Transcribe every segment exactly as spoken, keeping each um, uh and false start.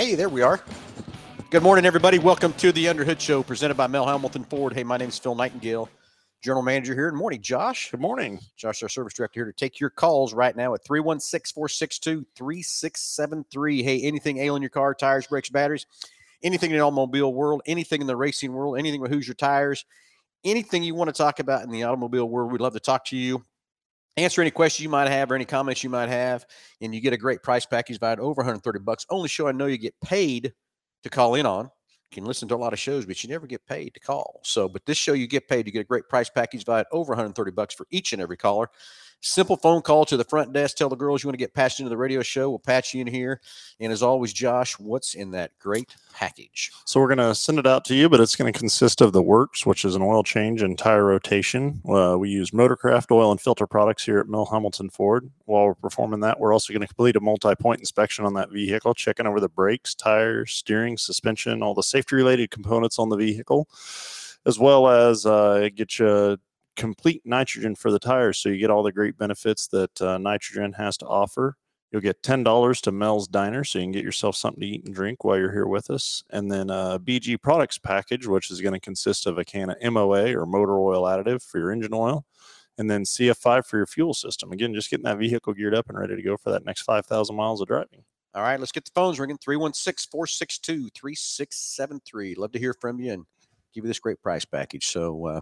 Hey, there we are. Good morning, everybody. Welcome to the Underhood Show presented by Mel Hamilton Ford. Hey, my name is Phil Nightingale, General Manager here. Good morning, Josh. Good morning. Josh, our Service Director, here to take your calls right now at three one six, four six two, three six seven three. Hey, anything ailing your car, tires, brakes, batteries, anything in the automobile world, anything in the racing world, anything with Hoosier Tires, anything you want to talk about in the automobile world, we'd love to talk to you. Answer any questions you might have or any comments you might have, and you get a great price package valued over one hundred thirty bucks. Only show I know you get paid to call in on. You can listen to a lot of shows, but you never get paid to call. So, but this show you get paid. You get a great price package valued over one hundred thirty bucks for each and every caller. Simple phone call to the front desk. Tell the girls you want to get patched into the radio show. We'll patch you in here. And as always, Josh, what's in that great package? So we're going to send it out to you, but it's going to consist of the works, which is an oil change and tire rotation. Uh, we use Motorcraft oil and filter products here at Mel Hamilton Ford. While we're performing that, we're also going to complete a multi-point inspection on that vehicle, checking over the brakes, tires, steering, suspension, all the safety-related components on the vehicle, as well as uh, get you complete nitrogen for the tires, so you get all the great benefits that uh, nitrogen has to offer. You'll get ten dollars to Mel's Diner, so you can get yourself something to eat and drink while you're here with us. And then a B G products package, which is going to consist of a can of M O A or motor oil additive for your engine oil, and then C F five for your fuel system. Again, just getting that vehicle geared up and ready to go for that next five thousand miles of driving. All right, let's get the phones ringing. three one six, four six two, three six seven three. Love to hear from you and give you this great price package. So, uh,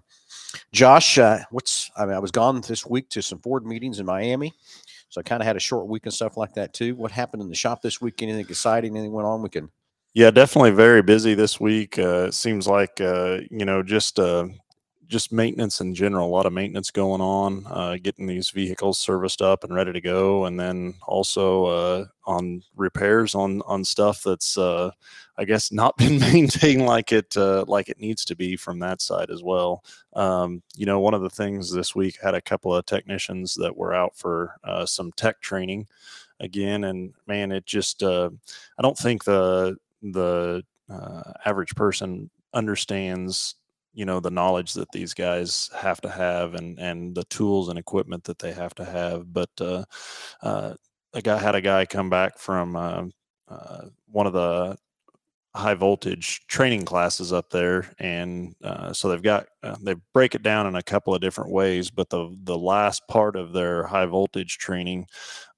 Josh, uh, what's, I mean, I was gone this week to some Ford meetings in Miami. So I kind of had a short week and stuff like that too. What happened in the shop this week? Anything exciting? Anything went on? We can. Yeah, definitely very busy this week. Uh, it seems like, uh, you know, just, uh, just maintenance in general, a lot of maintenance going on, uh, getting these vehicles serviced up and ready to go. And then also, uh, on repairs on, on stuff that's, uh, I guess not been maintained like it, uh, like it needs to be from that side as well. Um, you know, one of the things this week, had a couple of technicians that were out for, uh, some tech training again. And man, it just, uh, I don't think the, the, uh, average person understands, you know, the knowledge that these guys have to have and, and the tools and equipment that they have to have. But, uh, uh, a guy had a guy come back from, uh, uh, one of the high voltage training classes up there. And, uh, so they've got, uh, they break it down in a couple of different ways, but the, the last part of their high voltage training,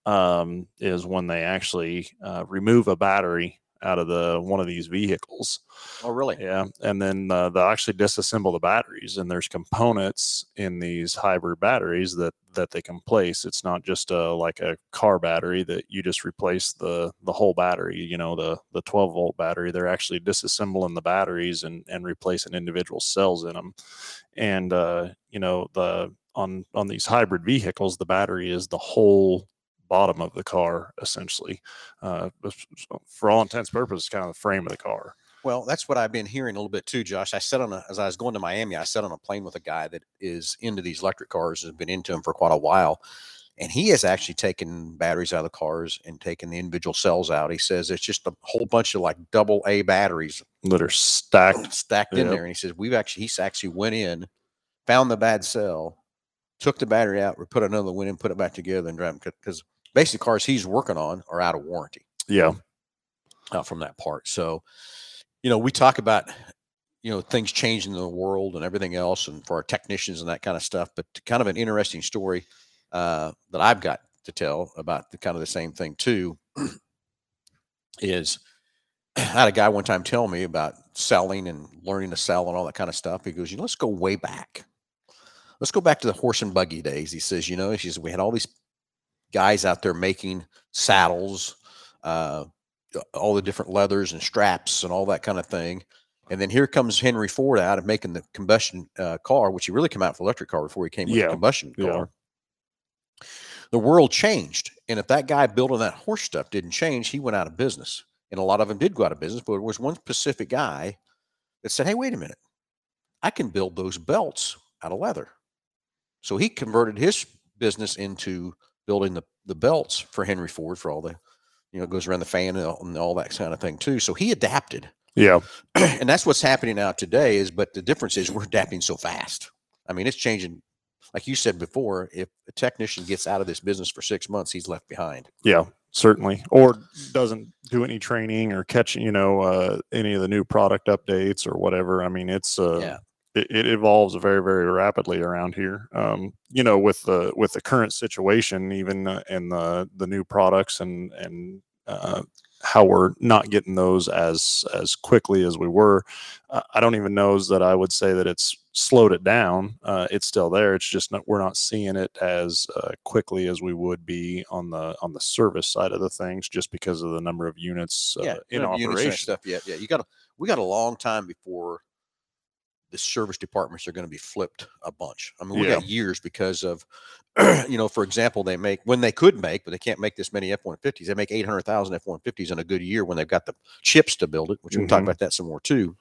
um, is when they actually, uh, remove a battery out of the one of these vehicles. Oh, really? Yeah. And then uh, they'll actually disassemble the batteries, and there's components in these hybrid batteries that that they can place. It's not just a, like a car battery that you just replace the the whole battery, you know, the the twelve volt battery. They're actually disassembling the batteries and and replacing individual cells in them. And uh, you know, the on on these hybrid vehicles, the battery is the whole bottom of the car, essentially. Uh, for all intents and purposes, kind of the frame of the car. Well, that's what I've been hearing a little bit too, Josh. I sat on a, as I was going to Miami, I sat on a plane with a guy that is into these electric cars, has been into them for quite a while. And he has actually taken batteries out of the cars and taken the individual cells out. He says it's just a whole bunch of like double A batteries that are stacked, stacked in yep. there. And he says, we've actually, he's actually went in, found the bad cell, took the battery out, put another one in, put it back together and drive them. Because basically cars he's working on are out of warranty. Yeah. Uh, from that part. So, you know, we talk about, you know, things changing in the world and everything else, and for our technicians and that kind of stuff, but kind of an interesting story uh, that I've got to tell about the kind of the same thing too, is I had a guy one time tell me about selling and learning to sell and all that kind of stuff. He goes, you know, let's go way back. Let's go back to the horse and buggy days. He says, you know, he says, we had all these guys out there making saddles, uh, all the different leathers and straps and all that kind of thing. And then here comes Henry Ford out of making the combustion uh, car, which he really came out for electric car before he came with yeah. the combustion car. Yeah. The world changed. And if that guy building that horse stuff didn't change, he went out of business. And a lot of them did go out of business, but there was one specific guy that said, hey, wait a minute, I can build those belts out of leather. So he converted his business into building the, the belts for Henry Ford for all the, you know, it goes around the fan and all, and all that kind of thing too. So he adapted. Yeah. And that's what's happening now today is, but the difference is we're adapting so fast. I mean, it's changing. Like you said before, if a technician gets out of this business for six months, he's left behind. Yeah. certainly, or doesn't do any training or catch, you know, uh, any of the new product updates or whatever. I mean, it's uh, Yeah. it, it evolves very, very rapidly around here. Um, you know, with the with the current situation, even uh, in the the new products and and uh, how we're not getting those as as quickly as we were. Uh, I don't even know that I would say that it's slowed it down. Uh, it's still there. It's just not, we're not seeing it as uh, quickly as we would be on the on the service side of the things, just because of the number of units uh, yeah, in units and operation. stuff. Yeah, yeah. You got we got a long time before the service departments are going to be flipped a bunch. I mean, we Yeah. got years because of, you know, for example, they make when they could make, but they can't make this many F one fifties. They make eight hundred thousand F one fifties in a good year when they've got the chips to build it, which we can talk Mhm. about that some more too.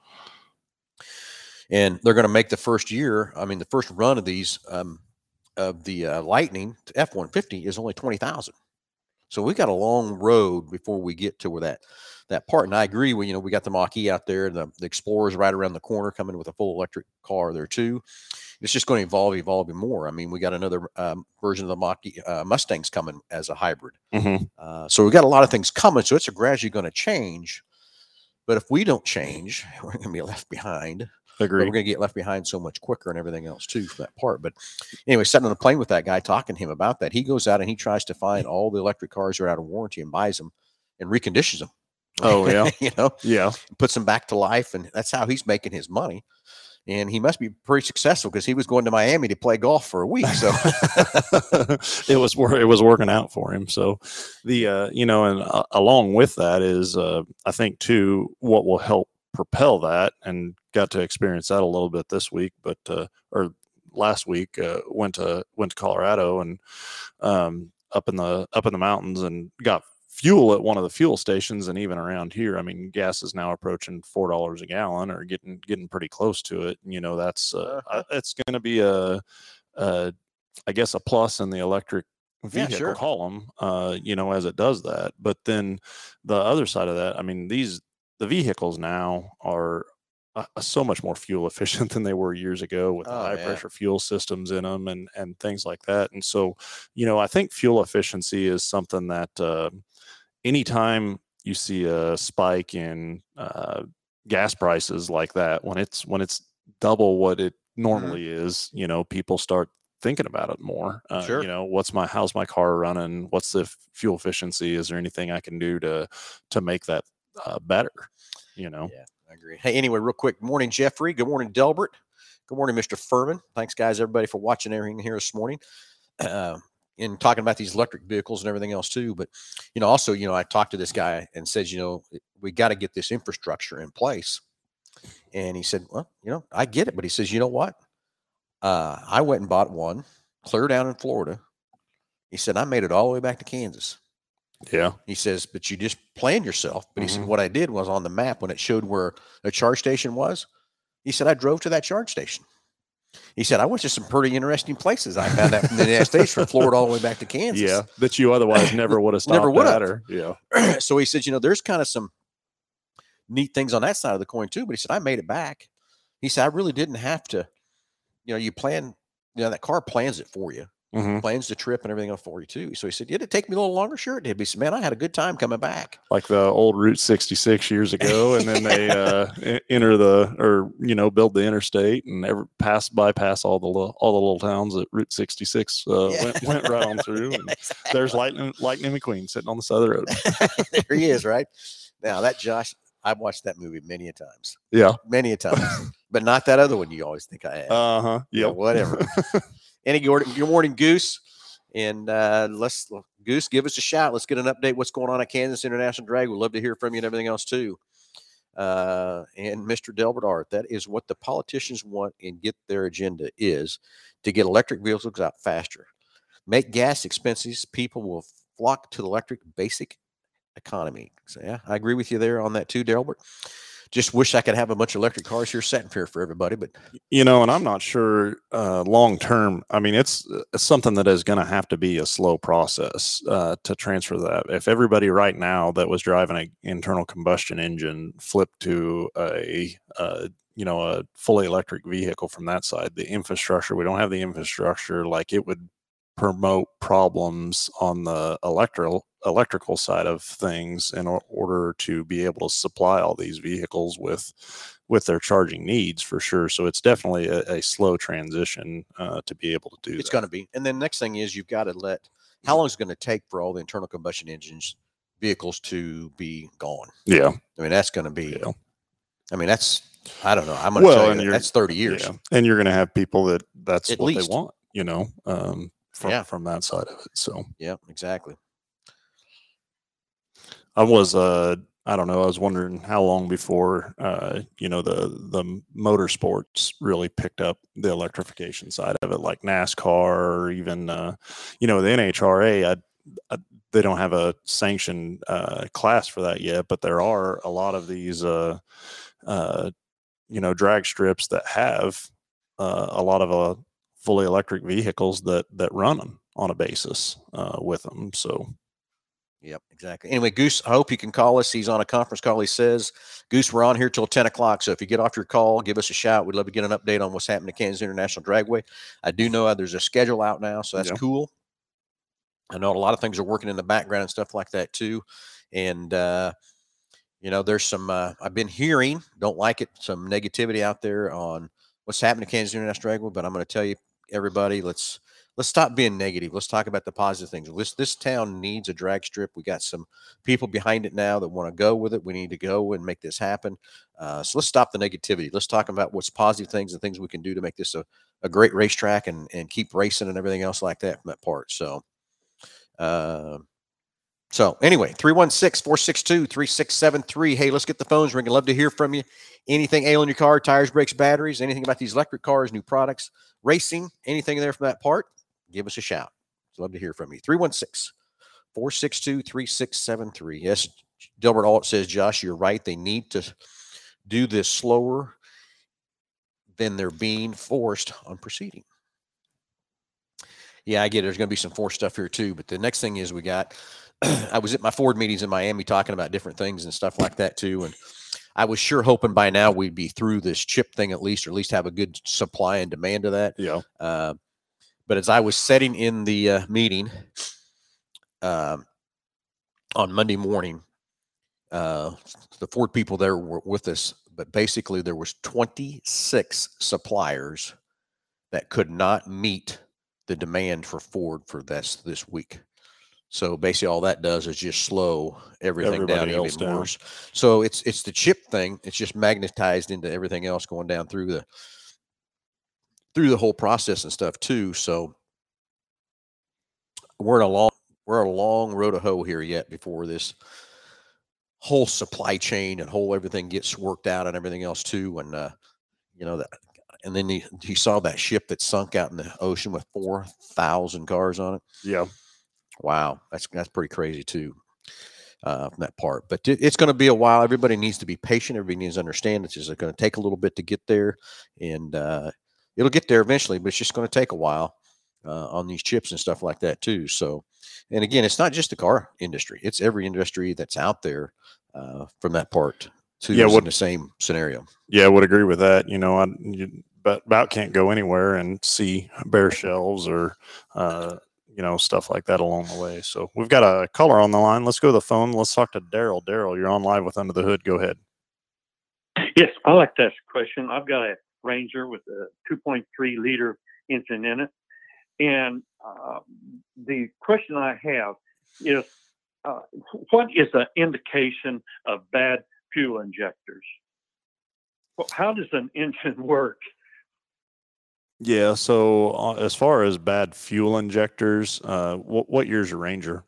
And they're going to make the first year. I mean, the first run of these um, of the uh, Lightning F one fifty is only twenty thousand. So we got a long road before we get to where that that part. And I agree with, you know, we got the Mach-E out there, and the, the Explorer's right around the corner coming with a full electric car there too. It's just going to evolve, evolve more. I mean, we got another um, version of the Mach-E uh, Mustangs coming as a hybrid. Mhm. Uh, so we got a lot of things coming. So it's gradually going to change. But if we don't change, we're going to be left behind. But Agreed. we're going to get left behind so much quicker and everything else too for that part. But anyway, sitting on the plane with that guy, talking to him about that, he goes out and he tries to find all the electric cars that are out of warranty and buys them and reconditions them. Oh yeah, you know, yeah. puts them back to life, and that's how he's making his money. And he must be pretty successful because he was going to Miami to play golf for a week. So it was it was working out for him. So the uh, you know, and uh, along with that is uh, I think too what will help propel that, and got to experience that a little bit this week, but uh, or last week uh, went to went to Colorado and um, up in the up in the mountains and got fuel at one of the fuel stations. And even around here, I mean, gas is now approaching four dollars a gallon, or getting getting pretty close to it. You know, that's uh, Uh-huh. it's going to be a, a, I guess, a plus in the electric vehicle Yeah, sure. column. Uh, you know, as it does that. But then the other side of that, I mean, these the vehicles now are uh, so much more fuel efficient than they were years ago, with the Oh, high yeah. pressure fuel systems in them and and things like that. And so, you know, I think fuel efficiency is something that uh, anytime you see a spike in uh, gas prices like that, when it's when it's double what it normally Mm-hmm. is, you know, people start thinking about it more. Uh, Sure. You know, what's my how's my car running? What's the f- fuel efficiency? Is there anything I can do to to make that uh, better? You know. Yeah, I agree. Hey, anyway, real quick. Good morning, Jeffrey. Good morning, Delbert. Good morning, Mister Furman. Thanks, guys, everybody, for watching everything here this morning. Uh, in talking about these electric vehicles and everything else too. But, you know, also, you know, I talked to this guy and says, you know, we got to get this infrastructure in place. And he said, well, you know, I get it. But he says, you know what? Uh, I went and bought one clear down in Florida. He said, I made it all the way back to Kansas. Yeah. He says, but you just planned yourself. But he Mhm. said, what I did was on the map when it showed where a charge station was, he said, I drove to that charge station. He said, I went to some pretty interesting places. I found out from the United States, from Florida all the way back to Kansas. Yeah, that you otherwise never would have stopped Never would at. have. Or yeah. So he said, you know, there's kind of some neat things on that side of the coin too. But he said, I made it back. He said, I really didn't have to, you know, you plan, you know, that car plans it for you, Mhm. plans the trip and everything else for you too. So he said, did it take me a little longer? Sure it did. But he said, man, I had a good time coming back. Like the old Route sixty-six years ago, and then they uh, e- enter the, or you know, build the interstate and ever pass bypass all the little, all the little towns that Route sixty-six uh, Yeah. went, went right on through. And Exactly. there's Lightning Lightning McQueen sitting on the side of the road. There he is, right? Now that Josh, I've watched that movie many a times, Yeah. many a times, but not that other one you always think I had. Uh huh. Yeah, Yeah. whatever. Any good, good morning, Goose. And uh, let's Goose, give us a shout. Let's get an update. What's going on at Kansas International Drag? We'd love to hear from you and everything else too. Uh, and Mister Delbert Art, that is what the politicians want and get their agenda is to get electric vehicles out faster, make gas expenses. People will flock to the electric basic economy. So yeah, I agree with you there on that too, Delbert. Just wish I could have a bunch of electric cars here setting here for everybody, but You know, and I'm not sure uh, long term. I mean, it's, it's something that is going to have to be a slow process uh, to transfer that. If everybody right now that was driving an internal combustion engine flipped to a, uh, you know, a fully electric vehicle from that side, the infrastructure, we don't have the infrastructure. Like, it would promote problems on the electrical electrical side of things in or- order to be able to supply all these vehicles with with their charging needs for sure. So it's definitely a, a slow transition uh, to be able to do It's that. going to be. And then next thing is you've got to let, how long is it going to take for all the internal combustion engines vehicles to be gone? Yeah. I mean, that's going to be, Yeah. I mean, that's, I don't know. I'm going to Well, tell and you, you're- that's thirty years. Yeah. And you're going to have people that that's At what least. they want, you know, um, from, Yeah. from that side of it. So, Yeah, exactly. I was, uh, I don't know. I was wondering how long before, uh, you know, the the motorsports really picked up the electrification side of it, like NASCAR or even, uh, you know, the N H R A. I, I, they don't have a sanctioned uh, class for that yet, but there are a lot of these, uh, uh, you know, drag strips that have uh, a lot of uh, fully electric vehicles that that run them on a basis uh, with them. So. Yep, exactly. Anyway, Goose, I hope you can call us. He's on a conference call. He says, Goose, we're on here till ten o'clock. So if you get off your call, give us a shout. We'd love to get an update on what's happening to Kansas International Dragway. I do know there's a schedule out now, so that's Yeah. cool. I know a lot of things are working in the background and stuff like that too. And, uh, you know, there's some, uh, I've been hearing, don't like it, some negativity out there on what's happening to Kansas International Dragway. But I'm going to tell you, everybody, let's, let's stop being negative. Let's talk about the positive things. This, this town needs a drag strip. We got some people behind it now that want to go with it. We need to go and make this happen. Uh, so let's stop the negativity. Let's talk about what's positive things and things we can do to make this a, a great racetrack and, and keep racing and everything else like that from that part. So, uh, so anyway, three one six, four six two, three six seven three. Hey, let's get the phones ringing. Love to hear from you. Anything ailing your car, tires, brakes, batteries, anything about these electric cars, new products, racing, anything there from that part, give us a shout. Love to hear from you. three one six, four six two, three six seven three. Yes, Delbert Alt says, Josh, you're right. They need to do this slower than they're being forced on proceeding. Yeah, I get it. There's going to be some forced stuff here too. But the next thing is we got, I was at my Ford meetings in Miami talking about different things and stuff like that too. And I was sure hoping by now we'd be through this chip thing at least, or at least have a good supply and demand of that. Yeah. Uh, but as I was sitting in the uh, meeting uh, on Monday morning, uh, the Ford people there were with us, but basically there was twenty-six suppliers that could not meet the demand for Ford for this this week. So basically all that does is just slow everything Everybody down else even down. worse. So it's it's the chip thing. It's just magnetized into everything else going down through the through the whole process and stuff too. So we're in a long we're a long road to hoe here yet before this whole supply chain and whole everything gets worked out and everything else too. And uh, you know that, and then he, he saw that ship that sunk out in the ocean with four thousand cars on it. Yeah. Wow, that's that's pretty crazy too, uh, from that part. But it, it's going to be a while. Everybody needs to be patient. Everybody needs to understand it's just going to take a little bit to get there, and uh, it'll get there eventually. But it's just going to take a while uh, on these chips and stuff like that too. So, and again, it's not just the car industry; it's every industry that's out there uh, from that part too. Yeah, is what- in the same scenario. Yeah, I would agree with that. You know, I you, but about can't go anywhere and see bare shelves or, uh, you know, stuff like that along the way. So we've got a caller on the line. Let's go to the phone. Let's talk to Daryl. Daryl, you're on live with Under the Hood. Go ahead. Yes, I like to ask a question. I've got a Ranger with a two point three liter engine in it. And uh, the question I have is, uh, what is an indication of bad fuel injectors? Well, how does an engine work? Yeah. So uh, as far as bad fuel injectors, uh, what, what year's your Ranger?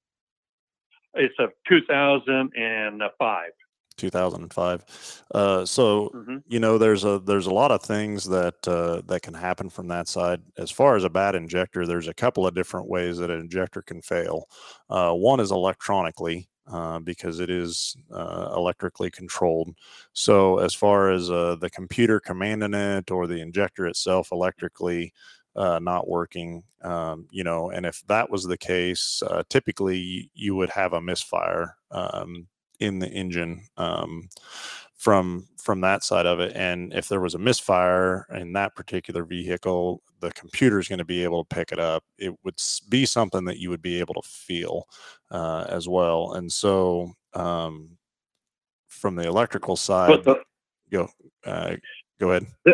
It's a two thousand five. two thousand five. Uh, so, Mm-hmm. you know, there's a, there's a lot of things that, uh, that can happen from that side. As far as a bad injector, there's a couple of different ways that an injector can fail. Uh, one is electronically, uh, because it is, uh, electrically controlled. So as far as, uh, the computer commanding it or the injector itself electrically, uh, not working, um, you know, and if that was the case, uh, typically you would have a misfire, um, in the engine, um, from from that side of it. And if there was a misfire in that particular vehicle, the computer is going to be able to pick it up. It would be something that you would be able to feel uh, as well. And so um, from the electrical side, but the, go uh, go ahead. The,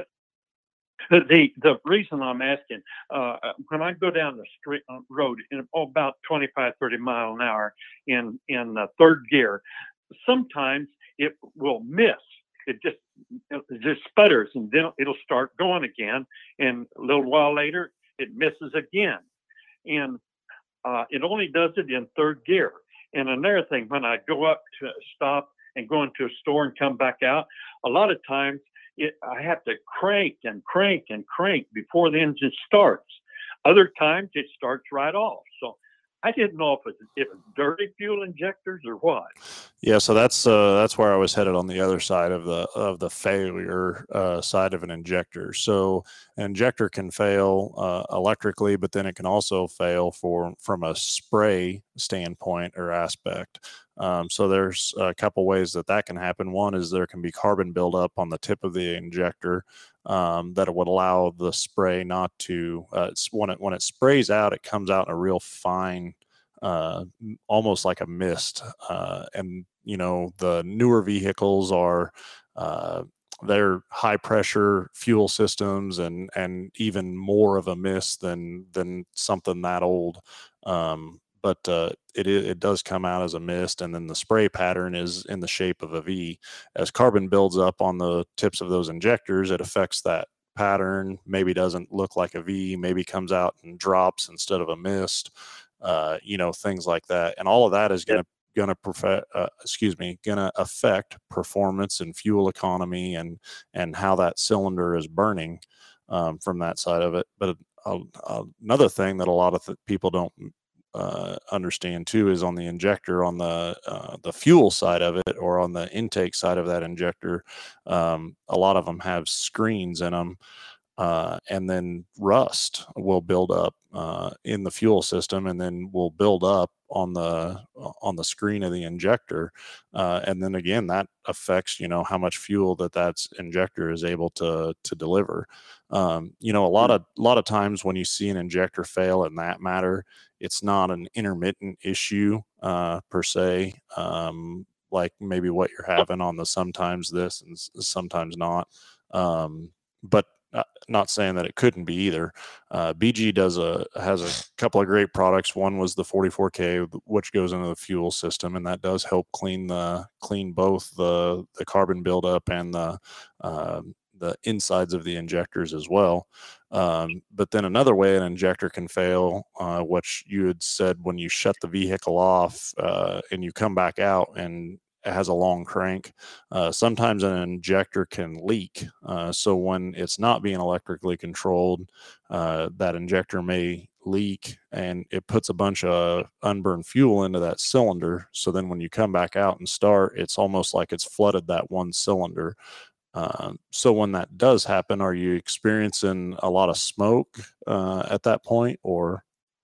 the the reason I'm asking, uh, when I go down the street uh, road in oh, about twenty-five, thirty mile an hour in in uh, third gear, sometimes it will miss. It just it just sputters, and then it'll start going again. And a little while later, it misses again, and uh, it only does it in third gear. And another thing, when I go up to stop and go into a store and come back out, a lot of times it, I have to crank and crank and crank before the engine starts. Other times it starts right off. So I didn't know if it's, if it's dirty fuel injectors or what. Yeah, so that's uh, that's where I was headed on the other side of the of the failure uh, side of an injector. So an injector can fail uh, electrically, but then it can also fail for from a spray standpoint or aspect. Um, so there's a couple ways that that can happen. One is there can be carbon buildup on the tip of the injector um, that would allow the spray not to. Uh, it's when it when it sprays out, it comes out in a real fine, uh, almost like a mist. Uh, and you know the newer vehicles are. Uh, they're high pressure fuel systems and and even more of a mist than than something that old. Um, but uh, it it does come out as a mist, and then the spray pattern is in the shape of a V. As carbon builds up on the tips of those injectors, it affects that pattern. Maybe doesn't look like a V, maybe comes out and drops instead of a mist. Uh, you know, things like that, and all of that is going to going to profe- uh, excuse me, going to affect performance and fuel economy and and how that cylinder is burning um, from that side of it. But uh, uh, another thing that a lot of th- people don't uh, understand too is on the injector, on the uh, the fuel side of it, or on the intake side of that injector. Um, a lot of them have screens in them. Uh, and then rust will build up uh, in the fuel system, and then will build up on the on the screen of the injector, uh, and then again that affects you know how much fuel that that injector is able to to deliver. Um, you know, a lot of a lot of times when you see an injector fail in that matter, it's not an intermittent issue uh, per se. Um, like maybe what you're having on the sometimes this and sometimes not. Um, but Uh, not saying that it couldn't be either. Uh, B G does a has a couple of great products. One was the forty-four K, which goes into the fuel system, and that does help clean the clean both the the carbon buildup and the uh, the insides of the injectors as well. Um, but then another way an injector can fail, uh, which you had said when you shut the vehicle off uh, and you come back out and it has a long crank. Uh, sometimes an injector can leak. Uh, so when it's not being electrically controlled, uh, that injector may leak and it puts a bunch of unburned fuel into that cylinder. So then when you come back out and start, it's almost like it's flooded that one cylinder. Uh, so when that does happen, are you experiencing a lot of smoke uh, at that point, or?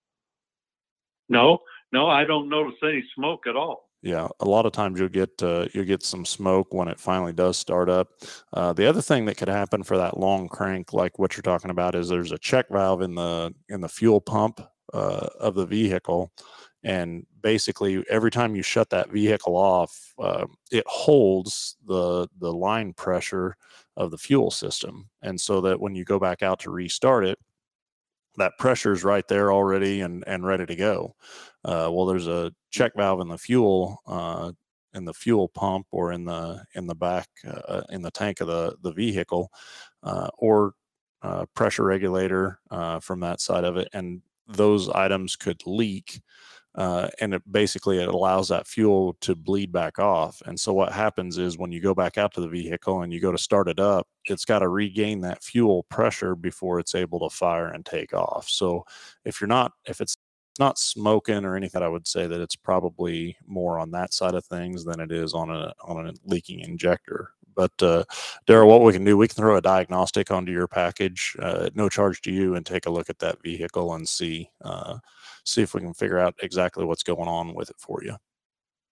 No, no, I don't notice any smoke at all. Yeah, a lot of times you'll get uh, you'll get some smoke when it finally does start up. Uh, the other thing that could happen for that long crank, like what you're talking about, is there's a check valve in the in the fuel pump uh, of the vehicle, and basically every time you shut that vehicle off, uh, it holds the the line pressure of the fuel system, and so that when you go back out to restart it, that pressure is right there already and and ready to go. Uh, well, there's a check valve in the fuel uh, in the fuel pump or in the in the back uh, in the tank of the the vehicle, uh, or uh, pressure regulator uh, from that side of it, and those items could leak. Uh, and it basically it allows that fuel to bleed back off. And so what happens is when you go back out to the vehicle and you go to start it up, it's got to regain that fuel pressure before it's able to fire and take off. So if you're not, if it's not smoking or anything, I would say that it's probably more on that side of things than it is on a on a leaking injector. But uh, Daryl, what we can do, we can throw a diagnostic onto your package, uh, at no charge to you, and take a look at that vehicle and see uh, see if we can figure out exactly what's going on with it for you.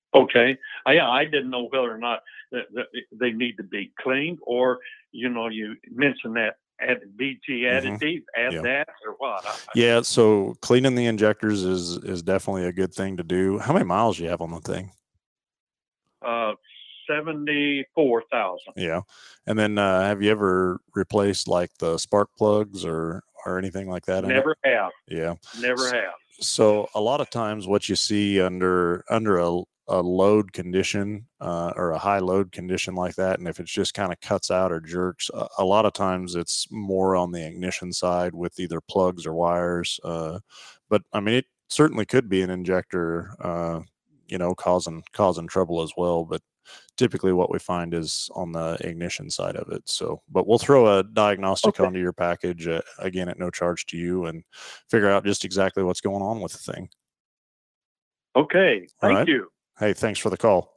Okay. I, yeah, I didn't know whether or not that, that they need to be cleaned, or you know, you mentioned that add B G Mhm. additive, add Yeah. that or what? I, Yeah, so cleaning the injectors is is definitely a good thing to do. How many miles do you have on the thing? uh, seventy-four thousand. Yeah. And then uh, have you ever replaced like the spark plugs or or anything like that in it? Never have. Yeah. Never have. So a lot of times what you see under under a, a load condition uh, or a high load condition like that, and if it just kind of cuts out or jerks, a, a lot of times it's more on the ignition side with either plugs or wires. Uh, but I mean, it certainly could be an injector, uh, you know, causing causing trouble as well. But typically what we find is on the ignition side of it. So, but we'll throw a diagnostic Okay. onto your package uh, again at no charge to you and figure out just exactly what's going on with the thing. Okay. All Thank right. you. Hey, thanks for the call.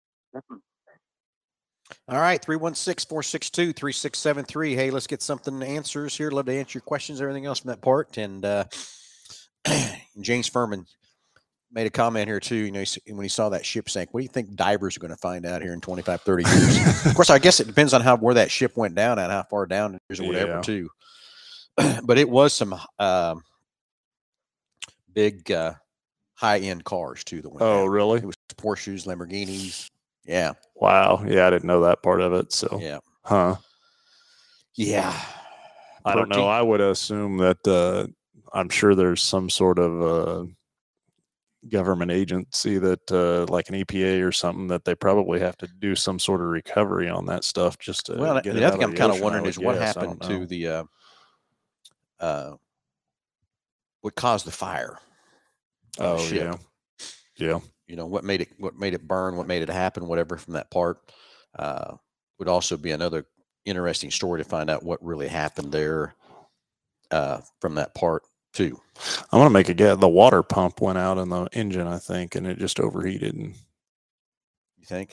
All right, three one six, four six two, three six seven three. Hey, let's get something answers here. Love to answer your questions, everything else from that part. And uh, James Furman made a comment here too. You know, when he saw that ship sink, what do you think divers are going to find out here in twenty-five, thirty years? Of course, I guess it depends on how where that ship went down and how far down it is or whatever Yeah. too. But it was some uh, big uh, high-end cars too that went Oh, down. really? It was Porsches, Lamborghinis. Yeah. Wow. Yeah, I didn't know that part of it. So, Yeah. huh? Yeah. I don't know. I would assume that uh, I'm sure there's some sort of uh, government agency that, uh, like an E P A or something, that they probably have to do some sort of recovery on that stuff. Just to well, get the it other out thing of I'm the kind of ocean, I wondering would is what guess. I happened don't to know. the uh, uh, what caused the fire on the Oh, ship. yeah. Yeah. You know, what made it what made it burn, what made it happen, whatever from that part. Uh, would also be another interesting story to find out what really happened there uh, from that part too. I'm gonna make a guess. The water pump went out in the engine, I think, and it just overheated. And You think?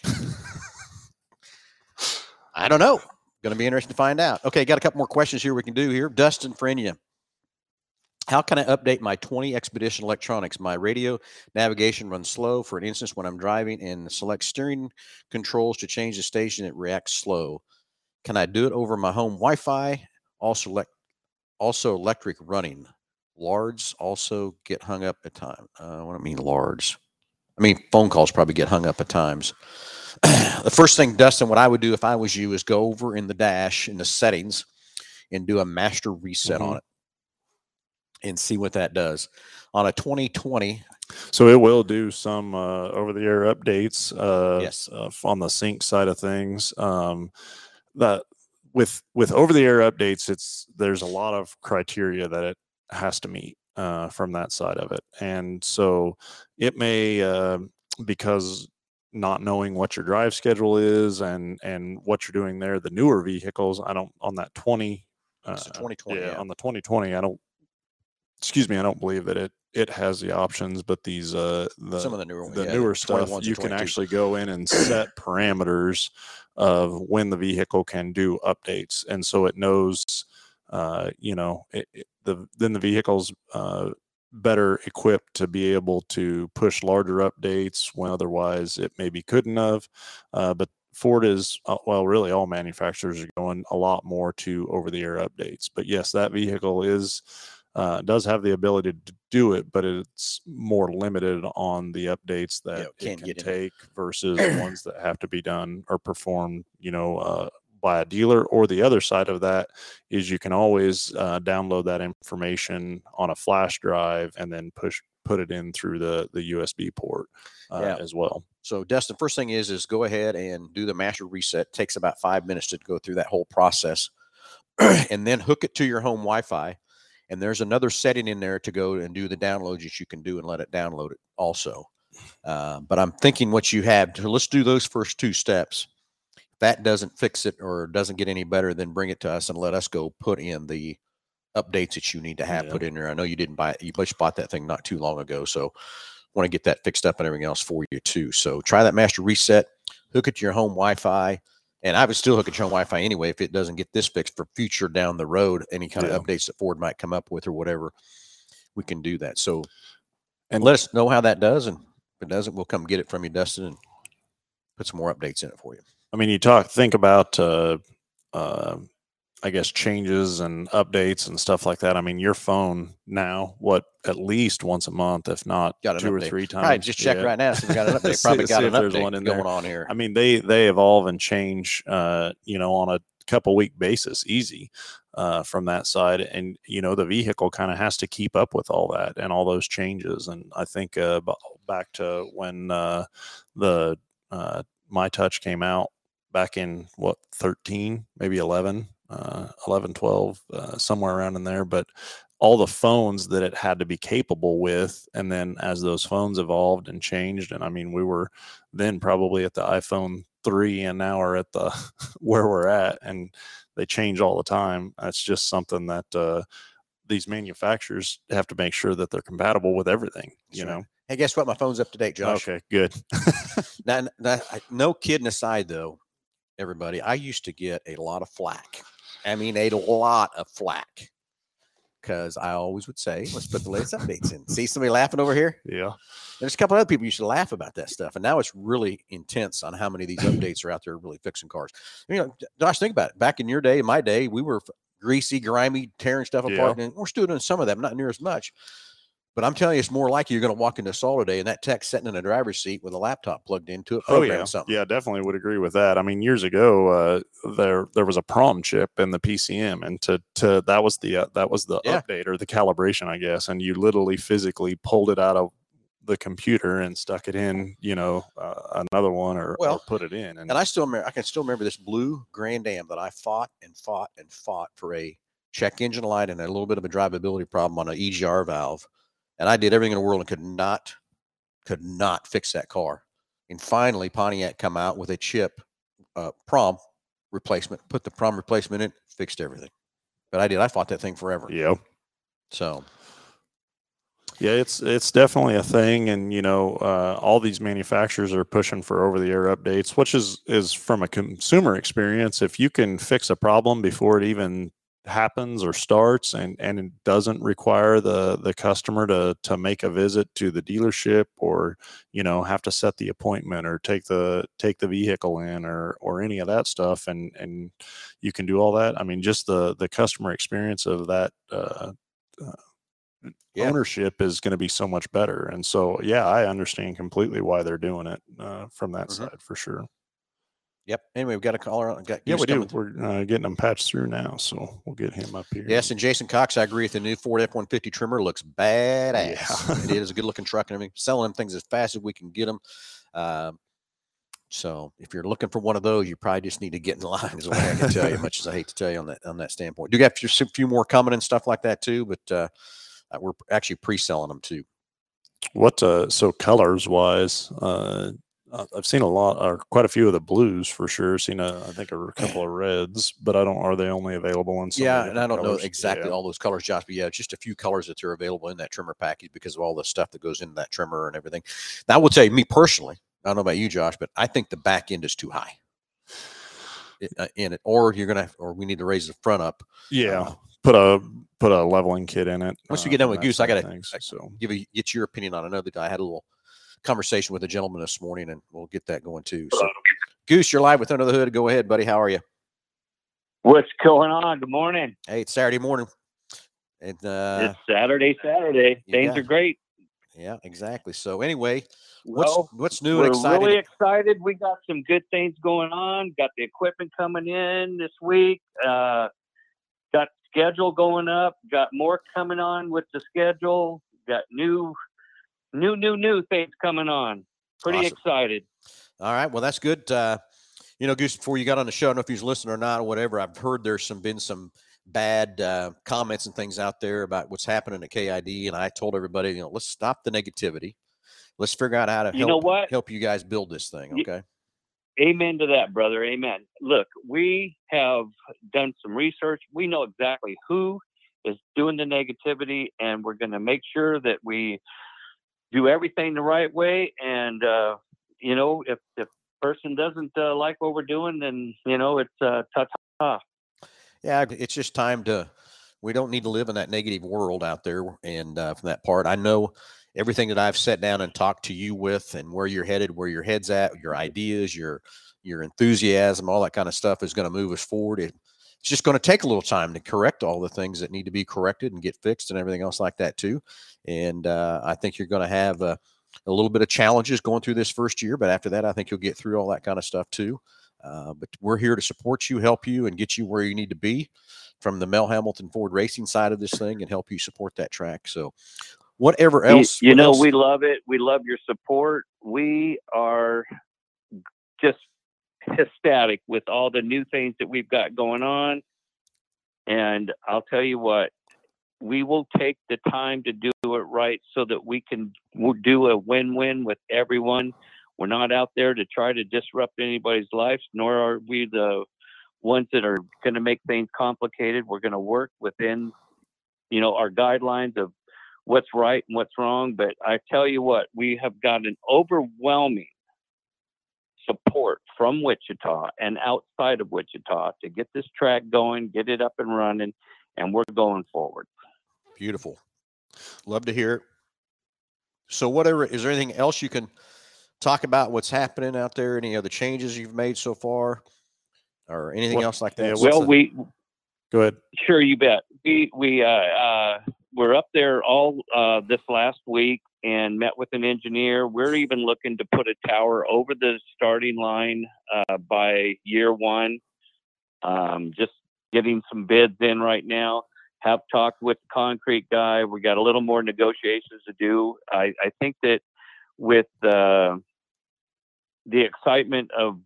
I don't know. Going to be interesting to find out. Okay, got a couple more questions here we can do here. Dustin Frenia. How can I update my twenty Expedition electronics? My radio navigation runs slow. For an instance, when I'm driving and select steering controls to change the station, it reacts slow. Can I do it over my home Wi-Fi? Also, elect, also electric running. Lards also get hung up at times. Uh, what do I mean, lards? I mean, phone calls probably get hung up at times. The first thing, Dustin, what I would do if I was you is go over in the dash in the settings and do a master reset Mhm. on it and see what that does. On a twenty twenty, so it will do some uh, over-the-air updates. Uh, Yes. uh, on the sync side of things. Um, that with with over-the-air updates, it's there's a lot of criteria that it has to meet uh, from that side of it, and so it may uh, because not knowing what your drive schedule is and and what you're doing there, the newer vehicles, I don't on that twenty. Uh, It's a twenty twenty, yeah, yeah. on the twenty twenty, I don't. Excuse me, I don't believe that it it has the options, but these uh the some of the newer ones, the yeah, newer the stuff, twenty-ones and you can twenty-twos. actually go in and set parameters of when the vehicle can do updates, and so it knows, uh, you know, it, it, the then the vehicle's uh, better equipped to be able to push larger updates when otherwise it maybe couldn't have. Uh, but Ford is, uh, well, really all manufacturers are going a lot more to over-the-air updates. But yes, that vehicle is. Uh, does have the ability to do it, but it's more limited on the updates that Yeah, it can't can get in there. take versus ones that have to be done or performed, you know, uh, by a dealer. Or the other side of that is you can always uh, download that information on a flash drive and then push put it in through the the U S B port uh, Yeah. as well. So, Dustin, first thing is is go ahead and do the master reset. It takes about five minutes to go through that whole process, and then hook it to your home Wi-Fi. And there's another setting in there to go and do the downloads that you can do and let it download it also. Uh, but I'm thinking what you have, to, let's do those first two steps. If that doesn't fix it or doesn't get any better, then bring it to us and let us go put in the updates that you need to have Yeah. put in there. I know you didn't buy it. You just bought that thing not too long ago. So want to get that fixed up and everything else for you too. So try that master reset, hook it to your home Wi-Fi. And I would still hook it to your home Wi-Fi anyway if it doesn't get this fixed for future down the road, any kind Yeah. of updates that Ford might come up with or whatever, we can do that. So And let us know how that does, and If it doesn't, we'll come get it from you, Dustin, and put some more updates in it for you. I mean, you talk, think about, uh, uh, I guess, changes and updates and stuff like that. I mean, your phone now, what, at least once a month, if not Got an two or update. three times. Probably just check Yeah. right now. So we got an update. See- Probably got see an if there's update one in going there. on here. I mean, they they evolve and change, uh, you know, on a couple week basis, easy, uh, from that side. And you know, the vehicle kind of has to keep up with all that and all those changes. And I think uh, b- back to when uh, the uh, My Touch came out back in what thirteen, maybe eleven, uh, eleven, twelve, uh, somewhere around in there, but all the phones that it had to be capable with. And then as those phones evolved and changed, and I mean, we were then probably at the iPhone three and now we're at the where we're at, and they change all the time. That's just something that uh, these manufacturers have to make sure that they're compatible with everything, you That's right. know? Hey, guess what? My phone's up to date, Josh. Okay, good. Now, now, I- no kidding aside, though, everybody, I used to get a lot of flack. I mean, a lot of flack. Because I always would say, let's put the latest updates in. See somebody laughing over here? Yeah. There's a couple other people used to laugh about that stuff. And now it's really intense on how many of these updates are out there really fixing cars. You know, Josh, think about it. Back in your day, in my day, we were greasy, grimy, tearing stuff apart. Yeah. And we're still doing some of them, not near as much. But I'm telling you, it's more likely you're going to walk into Saul today and that tech's sitting in a driver's seat with a laptop plugged into it, Oh programming yeah, something. yeah, definitely would agree with that. I mean, years ago, uh, there there was a PROM chip in the P C M, and to to that was the uh, that was the Yeah. update or the calibration, I guess. And you literally physically pulled it out of the computer and stuck it in, you know, uh, another one or, Well, or put it in. And, And I still remember, I can still remember this blue Grand Am that I fought and fought and fought for a check engine light and a little bit of a drivability problem on an E G R valve. And I did everything in the world and could not, could not fix that car. And finally, Pontiac come out with a chip, uh, PROM replacement, put the PROM replacement in, fixed everything. But I did. I fought that thing forever. yeah, So yeah, it's it's definitely a thing, and you know, uh, all these manufacturers are pushing for over-the-air updates, which is is from a consumer experience. If you can fix a problem before it even happens or starts, and and it doesn't require the the customer to to make a visit to the dealership, or you know, have to set the appointment or take the take the vehicle in, or or any of that stuff, and and you can do all that. I mean, just the the customer experience of that uh, uh, yeah. ownership is going to be so much better. And so, yeah, I understand completely why they're doing it uh, from that Mhm. side for sure. Yep. Anyway, we've got a caller. on- Got Yeah, Goose we do. coming. We're uh, getting them patched through now, so we'll get him up here. Yes, and Jason Cox, I agree with the new Ford F one fifty trimmer. Looks badass. Yeah. It is a good looking truck and everything. Selling them things as fast as we can get them. Um, so if you're looking for one of those, you probably just need to get in line. Is the way I can tell you. Much as I hate to tell you on that on that standpoint, do you have a few more coming and stuff like that too? But uh, uh, we're actually pre-selling them too. What uh, so colors wise, uh, uh, I've seen a lot, or quite a few of the blues for sure. Seen a, I think a couple of reds, but I don't. Are they only available in? So many Yeah, and I different don't know colors? exactly Yeah. all those colors, Josh, but yeah, just a few colors that are available in that trimmer package because of all the stuff that goes into that trimmer and everything. Now, I will tell you, me personally, I don't know about you, Josh, but I think the back end is too high it, uh, in it, or you're gonna, or we need to raise the front up. Yeah. Uh, put a put a leveling kit in it. Once we uh, get done from with that Goose, I side of gotta- things, I- so Give a, get your opinion on another guy. I had a little conversation with a gentleman this morning, and we'll get that going too. So, Goose, you're live with Under the Hood. Go ahead, buddy. How are you? What's going on? Good morning. Hey, it's Saturday morning, and uh, it's Saturday, Saturday. you Things got are it. great. yeah, exactly. So, anyway, what's Well, what's new we're and exciting? really excited. We got some good things going on. Got the equipment coming in this week. Uh, got schedule going up. Got more coming on with the schedule. Got new, new, new, new things coming on. Pretty Awesome. excited. All right. Well, that's good. Uh, you know, Goose, before you got on the show, I don't know if you was listening or not or whatever. I've heard there's some been some bad uh, comments and things out there about what's happening at K I D. And I told everybody, you know, let's stop the negativity. Let's figure out how to You help, know what? help you guys build this thing. You- Okay. Amen to that, brother. Amen. Look, we have done some research. We know exactly who is doing the negativity, and we're going to make sure that we do everything the right way. And, uh, you know, if the person doesn't uh, like what we're doing, then, you know, it's uh, ta-ta. Yeah. It's just time to, we don't need to live in that negative world out there. And uh, from that part, I know everything that I've sat down and talked to you with, and where you're headed, where your head's at, your ideas, your your enthusiasm, all that kind of stuff is going to move us forward. It, it's just going to take a little time to correct all the things that need to be corrected and get fixed and everything else like that too. And uh, I think you're going to have a, a little bit of challenges going through this first year, but after that, I think you'll get through all that kind of stuff too. Uh, but we're here to support you, help you, and get you where you need to be from the Mel Hambelton Ford Racing side of this thing, and help you support that track. So whatever else, you, you what know, else? we love it. We love your support. We are just ecstatic with all the new things that we've got going on. And I'll tell you what, we will take the time to do it right so that we can do a win-win with everyone. We're not out there to try to disrupt anybody's lives, nor are we the ones that are going to make things complicated. We're going to work within, you know, our guidelines of what's right and what's wrong. But I tell you what, we have got an overwhelming support from Wichita and outside of Wichita to get this track going, get it up and running, and we're going forward. Beautiful. Love to hear it. So whatever, is there anything else you can talk about what's happening out there? Any other changes you've made so far, or anything What, else like that? yeah, Well, the, we go ahead. Sure, you bet. We we uh, uh, we're up there all uh, this last week and met with an engineer. We're even looking to put a tower over the starting line uh, by year one. Um, just getting some bids in right now. Have talked with the concrete guy. We got a little more negotiations to do. I, I think that with uh, the excitement of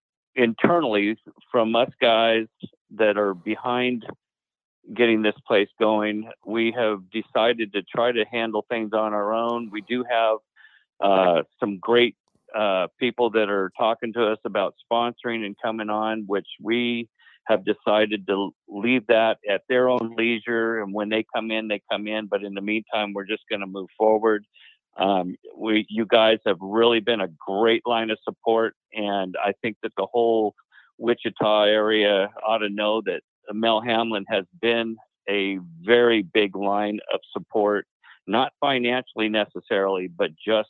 internally from us guys that are behind getting this place going, we have decided to try to handle things on our own. We do have uh, some great uh, people that are talking to us about sponsoring and coming on, which we have decided to leave that at their own leisure. And when they come in, they come in. But in the meantime, we're just going to move forward. Um, we, you guys have really been a great line of support. And I think that the whole Wichita area ought to know that Mel Hambelton has been a very big line of support, not financially necessarily, but just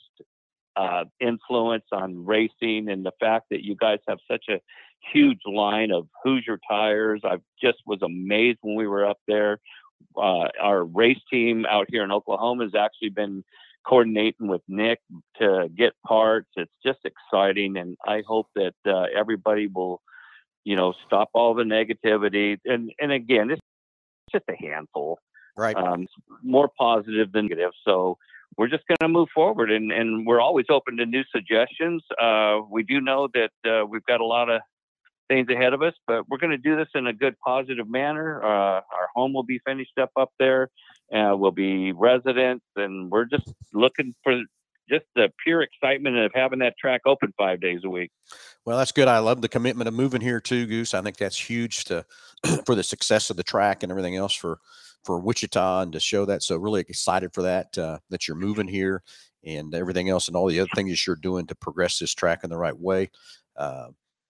uh, influence on racing, and the fact that you guys have such a huge line of Hoosier tires. I just was amazed when we were up there. Uh, our race team out here in Oklahoma has actually been coordinating with Nick to get parts. It's just exciting, and I hope that uh, everybody will, you know, stop all the negativity. And and again, it's just a handful, Right. Um, more positive than negative. So we're just going to move forward, and, and we're always open to new suggestions. Uh, we do know that uh, we've got a lot of things ahead of us, but we're going to do this in a good, positive manner. Uh, our home will be finished up up there. Uh, we'll be residents, and we're just looking for just the pure excitement of having that track open five days a week. Well, that's good. I love the commitment of moving here too, Goose. I think that's huge to for the success of the track and everything else for for Wichita, and to show that. So really excited for that, uh, that you're moving here and everything else, and all the other things that you're doing to progress this track in the right way. Uh,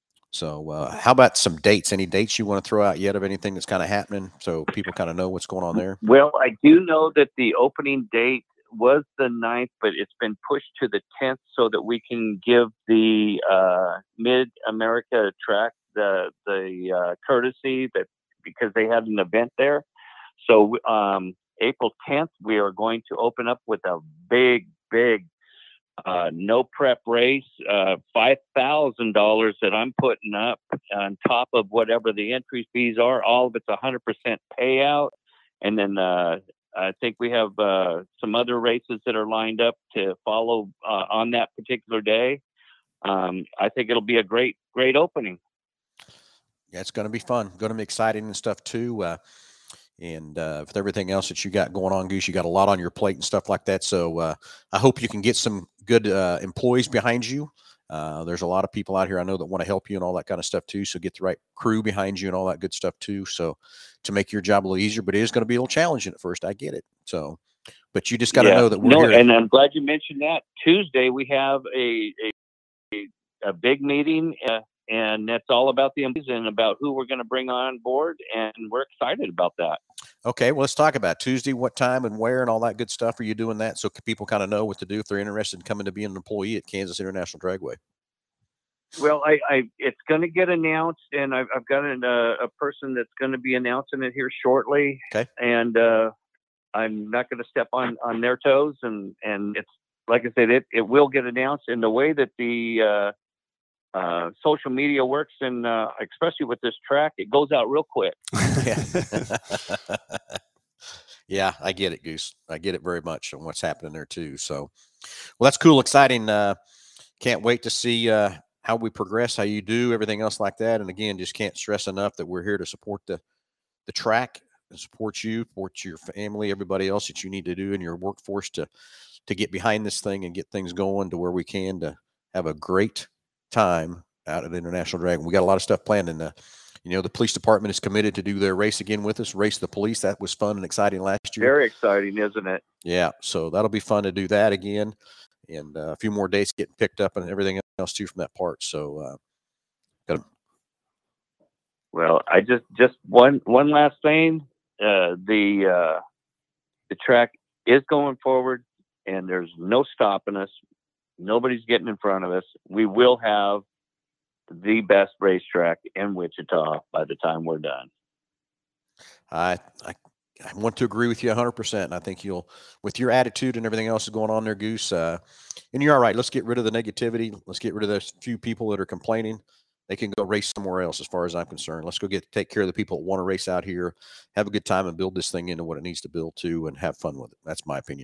so uh, how about some dates? Any dates you want to throw out yet of anything that's kind of happening, so people kind of know what's going on there? Well, I do know that the opening date was the ninth, but it's been pushed to the tenth so that we can give the uh, Mid-America track the the uh, courtesy, that because they had an event there. So um, April tenth, we are going to open up with a big, big uh, no prep race, uh, five thousand dollars that I'm putting up on top of whatever the entry fees are. All of it's one hundred percent payout. And then uh, I think we have uh, some other races that are lined up to follow uh, on that particular day. Um, I think it'll be a great, great opening. Yeah, it's going to be fun. Going to be exciting and stuff too. Uh, and uh, with everything else that you got going on, Goose, you got a lot on your plate and stuff like that. So uh, I hope you can get some good uh, employees behind you. Uh, there's a lot of people out here I know that want to help you and all that kind of stuff too. So get the right crew behind you and all that good stuff too. So to make your job a little easier, but it is going to be a little challenging at first. I get it. So, but you just got to Yeah. know that we're no, here. And I'm glad you mentioned that. Tuesday we have a a, a big meeting, uh, and that's all about the employees and about who we're going to bring on board, and we're excited about that. Okay, well, let's talk about Tuesday. What time and where and all that good stuff are you doing that so people kind of know what to do if they're interested in coming to be an employee at Kansas International Dragway? Well, I, I it's going to get announced, and I've, I've got an, uh, a person that's going to be announcing it here shortly. Okay. And uh, I'm not going to step on, on their toes, and, and it's like I said, it, it will get announced. And the way that the uh, uh, social media works, and uh, especially with this track, it goes out real quick. Yeah. Yeah, I get it, Goose. I get it very much on what's happening there too. So, well, that's cool, exciting. Uh, can't wait to see uh, how we progress, how you do, everything else like that. And again, just can't stress enough that we're here to support the the track and support you, support your family, everybody else that you need to do in your workforce to to get behind this thing and get things going to where we can to have a great time out at International Dragway. We got a lot of stuff planned, and uh, you know, the police department is committed to do their race again with us. Race the Police, that was fun and exciting last year. Very exciting, isn't it? Yeah, so that'll be fun to do that again, and uh, a few more dates getting picked up and everything else too from that part. So, uh, got Well, I just just one one last thing. Uh, the uh, the track is going forward, and there's no stopping us. Nobody's getting in front of us. We will have the best racetrack in Wichita by the time we're done. I, I I want to agree with you one hundred percent. And I think you'll, with your attitude and everything else that's going on there, Goose, uh, and you're all right. Let's get rid of the negativity. Let's get rid of those few people that are complaining. They can go race somewhere else as far as I'm concerned. Let's go get take care of the people that want to race out here, have a good time, and build this thing into what it needs to build to, and have fun with it. That's my opinion.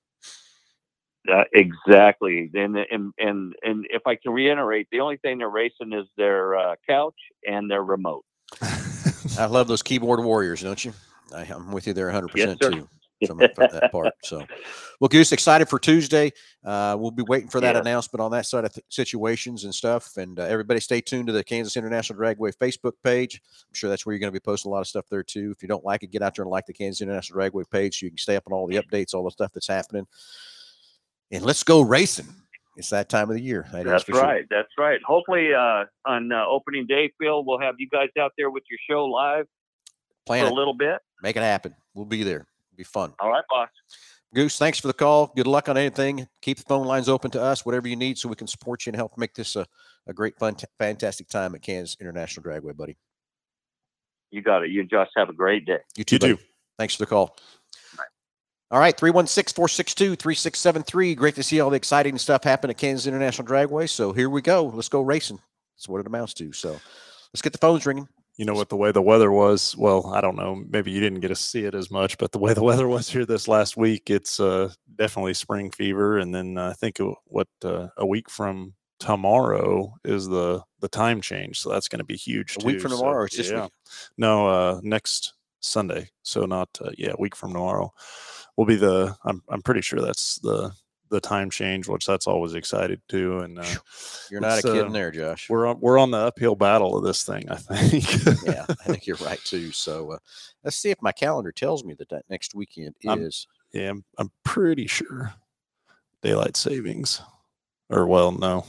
Uh, exactly. And, and and and if I can reiterate, the only thing they're racing is their uh, couch and their remote. I love those keyboard warriors, don't you? I, I'm with you there one hundred percent Yes, too. Some of that part. So, well, Goose, excited for Tuesday. Uh, we'll be waiting for that Yeah. announcement on that side of th- situations and stuff. And uh, everybody stay tuned to the Kansas International Dragway Facebook page. I'm sure that's where you're going to be posting a lot of stuff there too. If you don't like it, get out there and like the Kansas International Dragway page so you can stay up on all the updates, all the stuff that's happening. And let's go racing. It's that time of the year. That That's is for right. Sure. That's right. Hopefully, uh, on uh, opening day, Phil, we'll have you guys out there with your show live Plan for it. a little bit. Make it happen. We'll be there. It'll be fun. All right, boss. Goose, thanks for the call. Good luck on anything. Keep the phone lines open to us, whatever you need, so we can support you and help make this a, a great, fun, t- fantastic time at Kansas International Dragway, buddy. You got it. You just have a great day. You too, You buddy. too. Thanks for the call. All right, three one six, four six two, three six seven three. Great to see all the exciting stuff happen at Kansas International Dragway. So here we go. Let's go racing. That's what it amounts to. So let's get the phones ringing. You know what the way the weather was? Well, I don't know. Maybe you didn't get to see it as much, but the way the weather was here this last week, it's uh, definitely spring fever. And then uh, I think uh, what uh, a week from tomorrow is the the time change, so that's going to be huge. A too. week from So, tomorrow, or it's this yeah. week? No, uh, next Sunday. So not uh, yeah, a week from tomorrow will be the. I'm I'm pretty sure that's the the time change, which that's always excited too. And uh, You're not a it's, kid uh, in there, Josh. we're on we're on the uphill battle of this thing, I think. Yeah, I think you're right too. So uh, let's see if my calendar tells me that that next weekend I'm- is. Yeah, I'm, I'm pretty sure daylight savings, or well, no.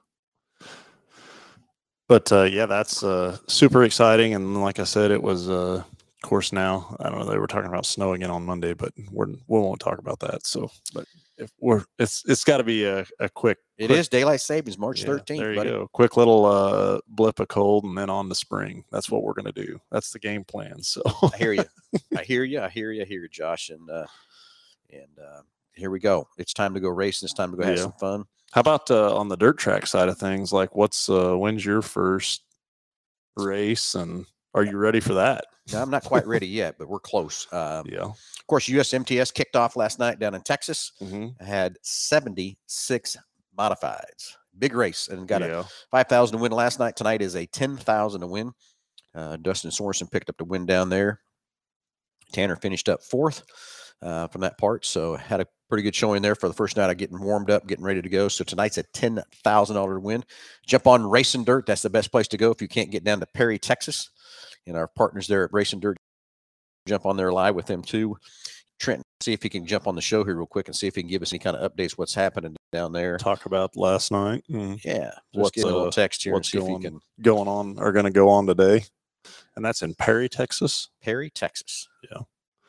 But uh, yeah, that's uh, super exciting, and like I said, it was. Uh, of course, now I don't know. They were talking about snow again on Monday, but we're we won't talk about that. So, but if we're it's it's got to be a, a quick. It quick, is daylight savings, March yeah, thirteenth. There you buddy. go. Quick little uh, blip of cold, and then on to spring. That's what we're gonna do. That's the game plan. So I hear you. I hear you. I hear you. I hear you, Josh. And uh, and uh, here we go. It's time to go racing. It's time to go have Yeah. some fun. How about uh, on the dirt track side of things? Like, what's uh, when's your first race, and are you ready for that? Now, I'm not quite ready yet, but we're close. Um, Yeah. Of course, U S M T S kicked off last night down in Texas. Mm-hmm. Had seventy-six modifieds. Big race, and got a Yeah. five thousand to win last night. Tonight is a ten thousand to win. Uh, Dustin Sorensen picked up the win down there. Tanner finished up fourth uh, from that part, so had a pretty good showing there for the first night of getting warmed up, getting ready to go. So tonight's a ten thousand dollars win. Jump on Racing Dirt. That's the best place to go if you can't get down to Perry, Texas. And our partners there at Racing Dirt, jump on there live with them too. Trent, see if he can jump on the show here real quick and see if he can give us any kind of updates what's happening down there. Talk about last night. Mm. Yeah, let's What's, get a little uh, text here and what's see if he going- can. Going on, are going to go on today, and that's in Perry, Texas. Perry, Texas. Yeah.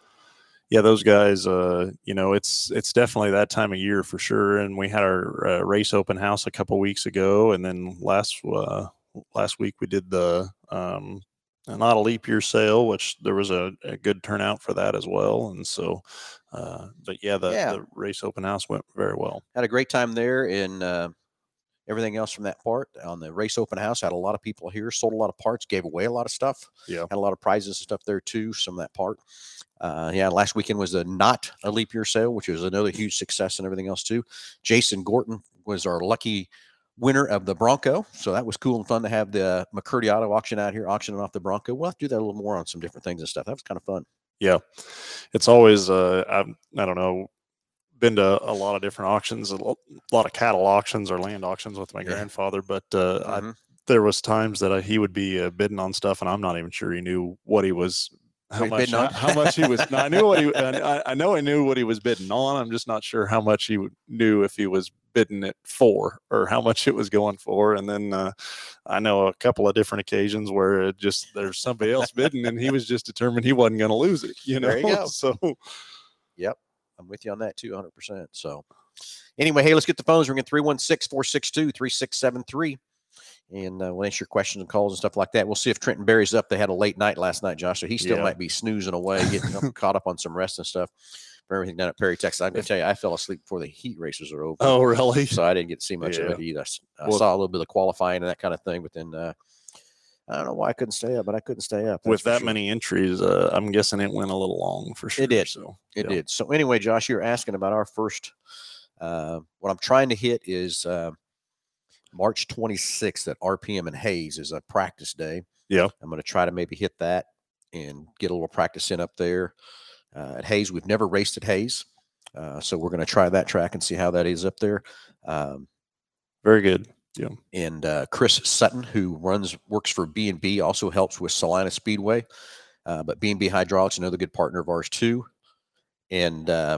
yeah, those guys, uh, you know, it's it's definitely that time of year for sure. And we had our uh, race open house a couple weeks ago, and then last uh, last week we did the um, not a leap year sale, which there was a, a good turnout for that as well. And so, uh, but yeah, the, Yeah. the race open house went very well. Had a great time there, and uh, everything else from that part on the race open house. Had a lot of people here, sold a lot of parts, gave away a lot of stuff. Yeah. Had a lot of prizes and stuff there too. Some of that part. Uh, yeah, last weekend was a not a leap year sale, which was another huge success and everything else too. Jason Gorton was our lucky winner of the Bronco, so that was cool and fun to have the McCurdy Auto auction out here auctioning off the Bronco. We'll have to do that a little more on some different things and stuff. That was kind of fun. Yeah, it's always uh, I, I don't know. Been to a lot of different auctions, a lot of cattle auctions or land auctions with my Yeah. grandfather, but uh, Mm-hmm. I, there was times that I, he would be uh, bidding on stuff, and I'm not even sure he knew what he was, how What he's much, bidding how, on? how much he was. No, I knew what he, I, I know I knew what he was bidding on. I'm just not sure how much he would, knew if he was bidding it for or how much it was going for. And then uh, I know a couple of different occasions where it just there's somebody else bidding, and he was just determined he wasn't going to lose it. You know, There you go. so. Yep. I'm with you on that too, one hundred percent. So anyway, hey, let's get the phones ringing. three one six, four six two, three six seven three. And uh, we'll answer your questions and calls and stuff like that. We'll see if Trenton Berry's up. They had a late night last night, Josh, so he still Yeah. might be snoozing away, getting up, caught up on some rest and stuff for everything down at Perry, Texas. I'm going to tell you, I fell asleep before the heat races are over. Oh, really? So I didn't get to see much Yeah. of it either. I, I Well- saw a little bit of qualifying and that kind of thing, but then uh, I don't know why I couldn't stay up, but I couldn't stay up. that's With for that sure. many entries, uh, I'm guessing it went a little long for sure. did. So It yeah. did. So anyway, Josh, you're asking about our first. Uh, what I'm trying to hit is uh, March twenty-sixth at R P M in Hayes is a practice day. Yeah. I'm going to try to maybe hit that and get a little practice in up there uh, at Hayes. We've never raced at Hayes, uh, so we're going to try that track and see how that is up there. Um, Very good. Yeah. and uh, Chris Sutton, who runs works for B and B, also helps with Salina Speedway. Uh, but B and B Hydraulics, another good partner of ours too, and uh,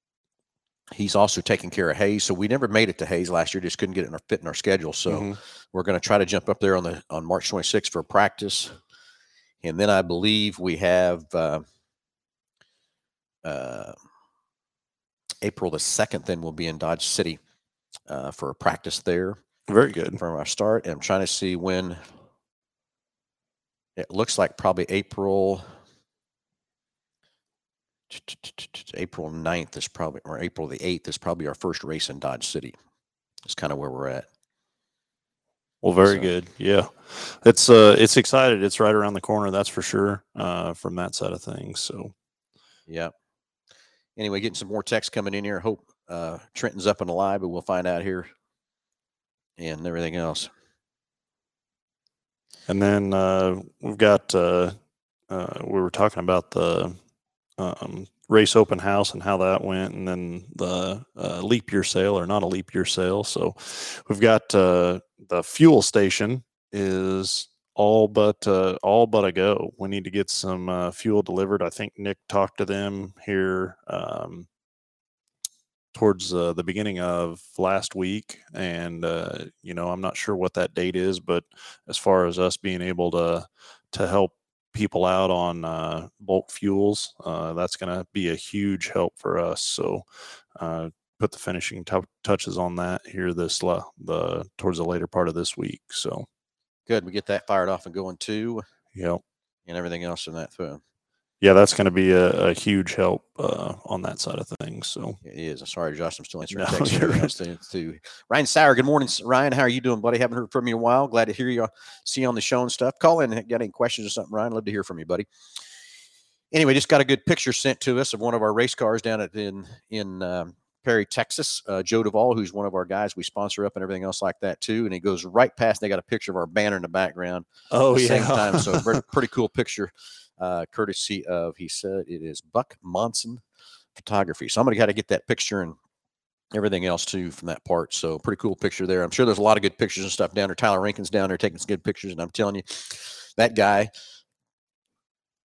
he's also taking care of Hayes. So we never made it to Hayes last year; just couldn't get it in our fit in our schedule. So Mhm. we're going to try to jump up there on the on March twenty-sixth for practice, and then I believe we have uh, uh, April the second. Then we'll be in Dodge City uh, for a practice there. Very good. From our start, and I'm trying to see when. It looks like probably April. April ninth is probably, or April the eighth is probably our first race in Dodge City. It's kind of where we're at. Well, very So- good. Yeah. It's uh it's excited. It's right around the corner, that's for sure, uh, from that side of things. So Yeah. Anyway, getting some more texts coming in here. Hope uh, Trenton's up and alive, but we'll find out here and everything else. and then uh we've got uh, uh we were talking about the um race open house and how that went, and then the uh, leap year sale, or not a leap year sale. So we've got uh the fuel station is all but uh, all but a go. We need to get some uh, fuel delivered. I think Nick talked to them here um, towards uh, the beginning of last week, and uh, you know, I'm not sure what that date is, but as far as us being able to to help people out on uh, bulk fuels, uh, that's going to be a huge help for us. So uh, put the finishing t- touches on that here this la- the towards the later part of this week. So Good. We get that fired off and going too, yeah, and everything else in that phone. yeah, that's going to be a, a huge help uh, on that side of things. So It is. I'm sorry, Josh. I'm still answering No, texts and you're everything else too, too. Ryan Sauer. Good morning, Ryan. How are you doing, buddy? Haven't heard from you in a while. Glad to hear you. See you on the show and stuff. Call in. Got any questions or something, Ryan? Love to hear from you, buddy. Anyway, just got a good picture sent to us of one of our race cars down at in in um, Perry, Texas. Uh, Joe Duvall, who's one of our guys we sponsor up and everything else like that too. And he goes right past. And they got a picture of our banner in the background. oh At the yeah, same time, so pretty, pretty cool picture, uh, courtesy of, he said it is Buck Monson Photography. So I'm gonna got to get that picture and everything else too from that part. So pretty cool picture there. I'm sure there's a lot of good pictures and stuff down there. Tyler Rankin's down there taking some good pictures, and I'm telling you, that guy,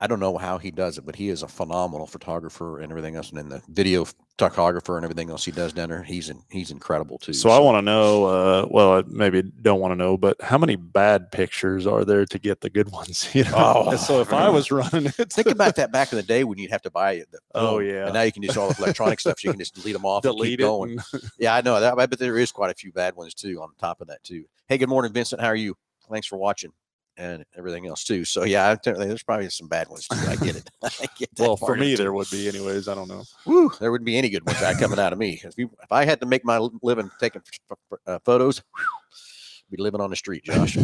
I don't know how he does it, but he is a phenomenal photographer and everything else. And then the video photographer and everything else he does down there, he's in, he's incredible too. So, so. I want to know, uh, well, I maybe don't want to know, but how many bad pictures are there to get the good ones? You know? Oh, so if I was running it, think about that back in the day when you'd have to buy it. Oh yeah. And now you can just all the electronic stuff. So you can just delete them off, delete and keep it going. And... yeah, I know that. I bet there is quite a few bad ones too on top of that too. Hey, good morning, Vincent. How are you? Thanks for watching. And everything else too. So yeah, there's probably some bad ones too. I get it. I get that. Well, for me, there would be, anyways. I don't know. Woo, there wouldn't be any good ones that coming out of me. If you, if I had to make my living taking uh, photos, whew, I'd be living on the street, Josh.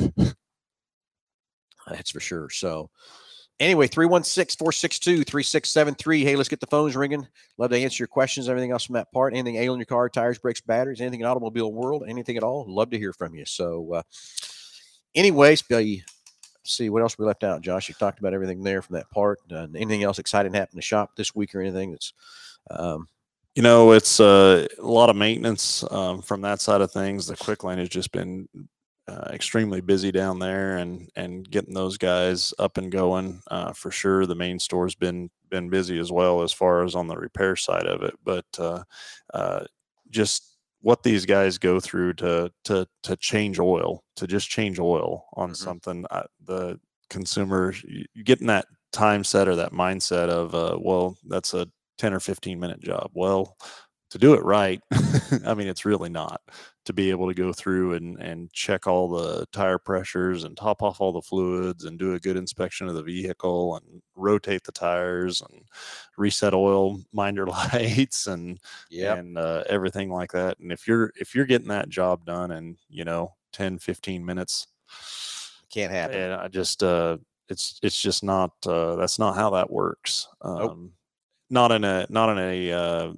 That's for sure. So anyway, three one six, four six two, three six seven three. Hey, let's get the phones ringing. Love to answer your questions. Everything else from that part. Anything ailing your car, tires, brakes, batteries, anything in the automobile world, anything at all. Love to hear from you. So, uh, anyways, Billy. See what else we left out, Josh. You talked about everything there from that part. Uh, anything else exciting happened in the shop this week or anything that's, um, you know, it's uh, a lot of maintenance um, from that side of things. The Quick Lane has just been uh, extremely busy down there, and and getting those guys up and going uh, for sure. The main store's been been busy as well as far as on the repair side of it, but uh, uh, just. What these guys go through to to to change oil, to just change oil on mm-hmm. something, uh, the consumer, you, you getting that time set or that mindset of, uh, well, that's a ten or fifteen minute job. Well, to do it right, I mean, it's really not. To be able to go through and and check all the tire pressures and top off all the fluids and do a good inspection of the vehicle and rotate the tires and reset oil, mind your lights and yep. and uh, everything like that. And if you're if you're getting that job done in, you know, ten, fifteen minutes, can't happen. And I just uh, it's it's just not uh, that's not how that works. Um, nope. Not in a not in a uh,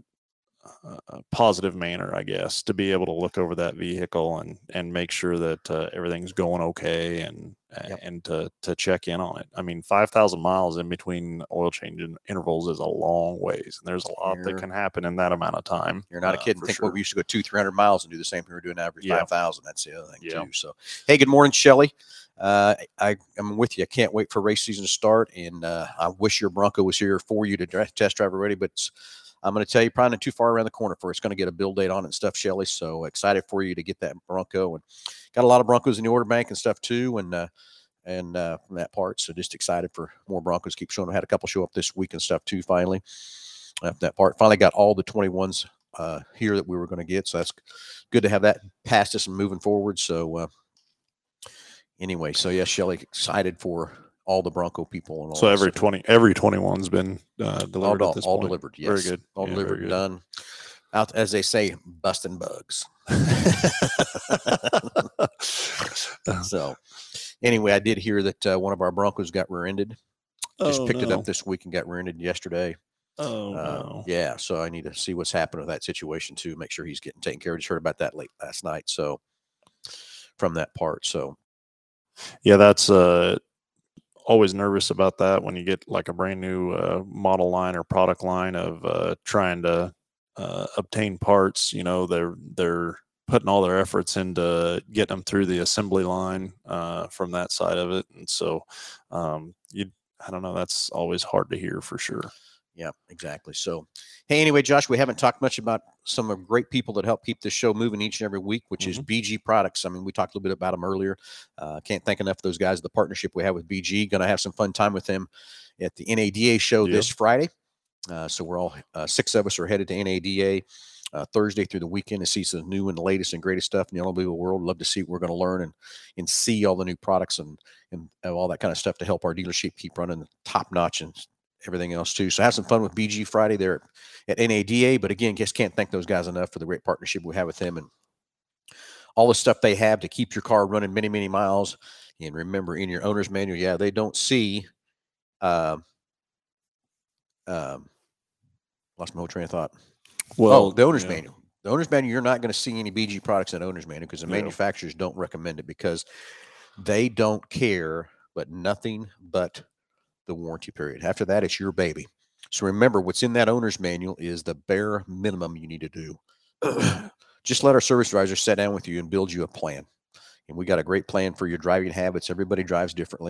a positive manner, I guess, to be able to look over that vehicle and and make sure that uh, everything's going okay and yep. and to to check in on it. I mean, five thousand miles in between oil change intervals is a long ways, and there's a lot you're, that can happen in that amount of time. You're not uh, a kid and think, sure. well, we used to go two, three hundred miles and do the same thing we're doing now every yeah. five thousand. That's the other thing yeah. too. So, hey, good morning, Shelly. Uh, I am with you. I can't wait for race season to start, and uh, I wish your Bronco was here for you to test drive already, but it's, I'm going to tell you, probably not too far around the corner for it's going to get a build date on it and stuff, Shelly. So excited for you to get that Bronco, and got a lot of Broncos in the order bank and stuff too. And, uh, and, uh, from that part. So just excited for more Broncos. Keep showing them. Had a couple show up this week and stuff too. Finally, uh, that part finally got all the twenty-ones, uh, here that we were going to get. So that's good to have that past us and moving forward. So, uh, anyway, so yeah, Shelly, excited for all the Bronco people and all. So every stuff. twenty, every twenty-one's been uh, delivered all, at this all point. delivered. Yes. Very good. All yeah, delivered, good. done. Out, as they say, busting bugs. So, anyway, I did hear that uh, one of our Broncos got rear-ended. Just oh, picked no. it up this week and got rear-ended yesterday. Oh, uh, no. Yeah, so I need to see what's happened with that situation too. Make sure he's getting taken care of. Just heard about that late last night. So, from that part, so yeah, that's uh. always nervous about that when you get like a brand new uh, model line or product line of uh, trying to uh, obtain parts. You know, they're they're putting all their efforts into getting them through the assembly line uh, from that side of it, and so um, you I don't know. That's always hard to hear for sure. Yeah, exactly. So, hey, anyway, Josh, we haven't talked much about some of the great people that help keep this show moving each and every week, which mm-hmm. is B G Products. I mean, we talked a little bit about them earlier. Uh, can't thank enough of those guys, the partnership we have with B G. Going to have some fun time with them at the N A D A show yeah. this Friday. Uh, so we're all, uh, six of us are headed to N A D A uh, Thursday through the weekend to see some new and the latest and greatest stuff in the automobile world. Love to see what we're going to learn and and see all the new products and, and all that kind of stuff to help our dealership keep running top notch and everything else too. So have some fun with B G Friday there at N A D A. But again, just can't thank those guys enough for the great partnership we have with them and all the stuff they have to keep your car running many, many miles. And remember, in your owner's manual, yeah, they don't see, um, um, lost my whole train of thought. Well, oh, the owner's yeah. manual. The owner's manual, you're not going to see any B G products in the owner's manual because the yeah. manufacturers don't recommend it because they don't care, but nothing but the warranty period. After that, it's your baby. So remember, what's in that owner's manual is the bare minimum you need to do. Just let our service advisor sit down with you and build you a plan. And we got a great plan for your driving habits. Everybody drives differently.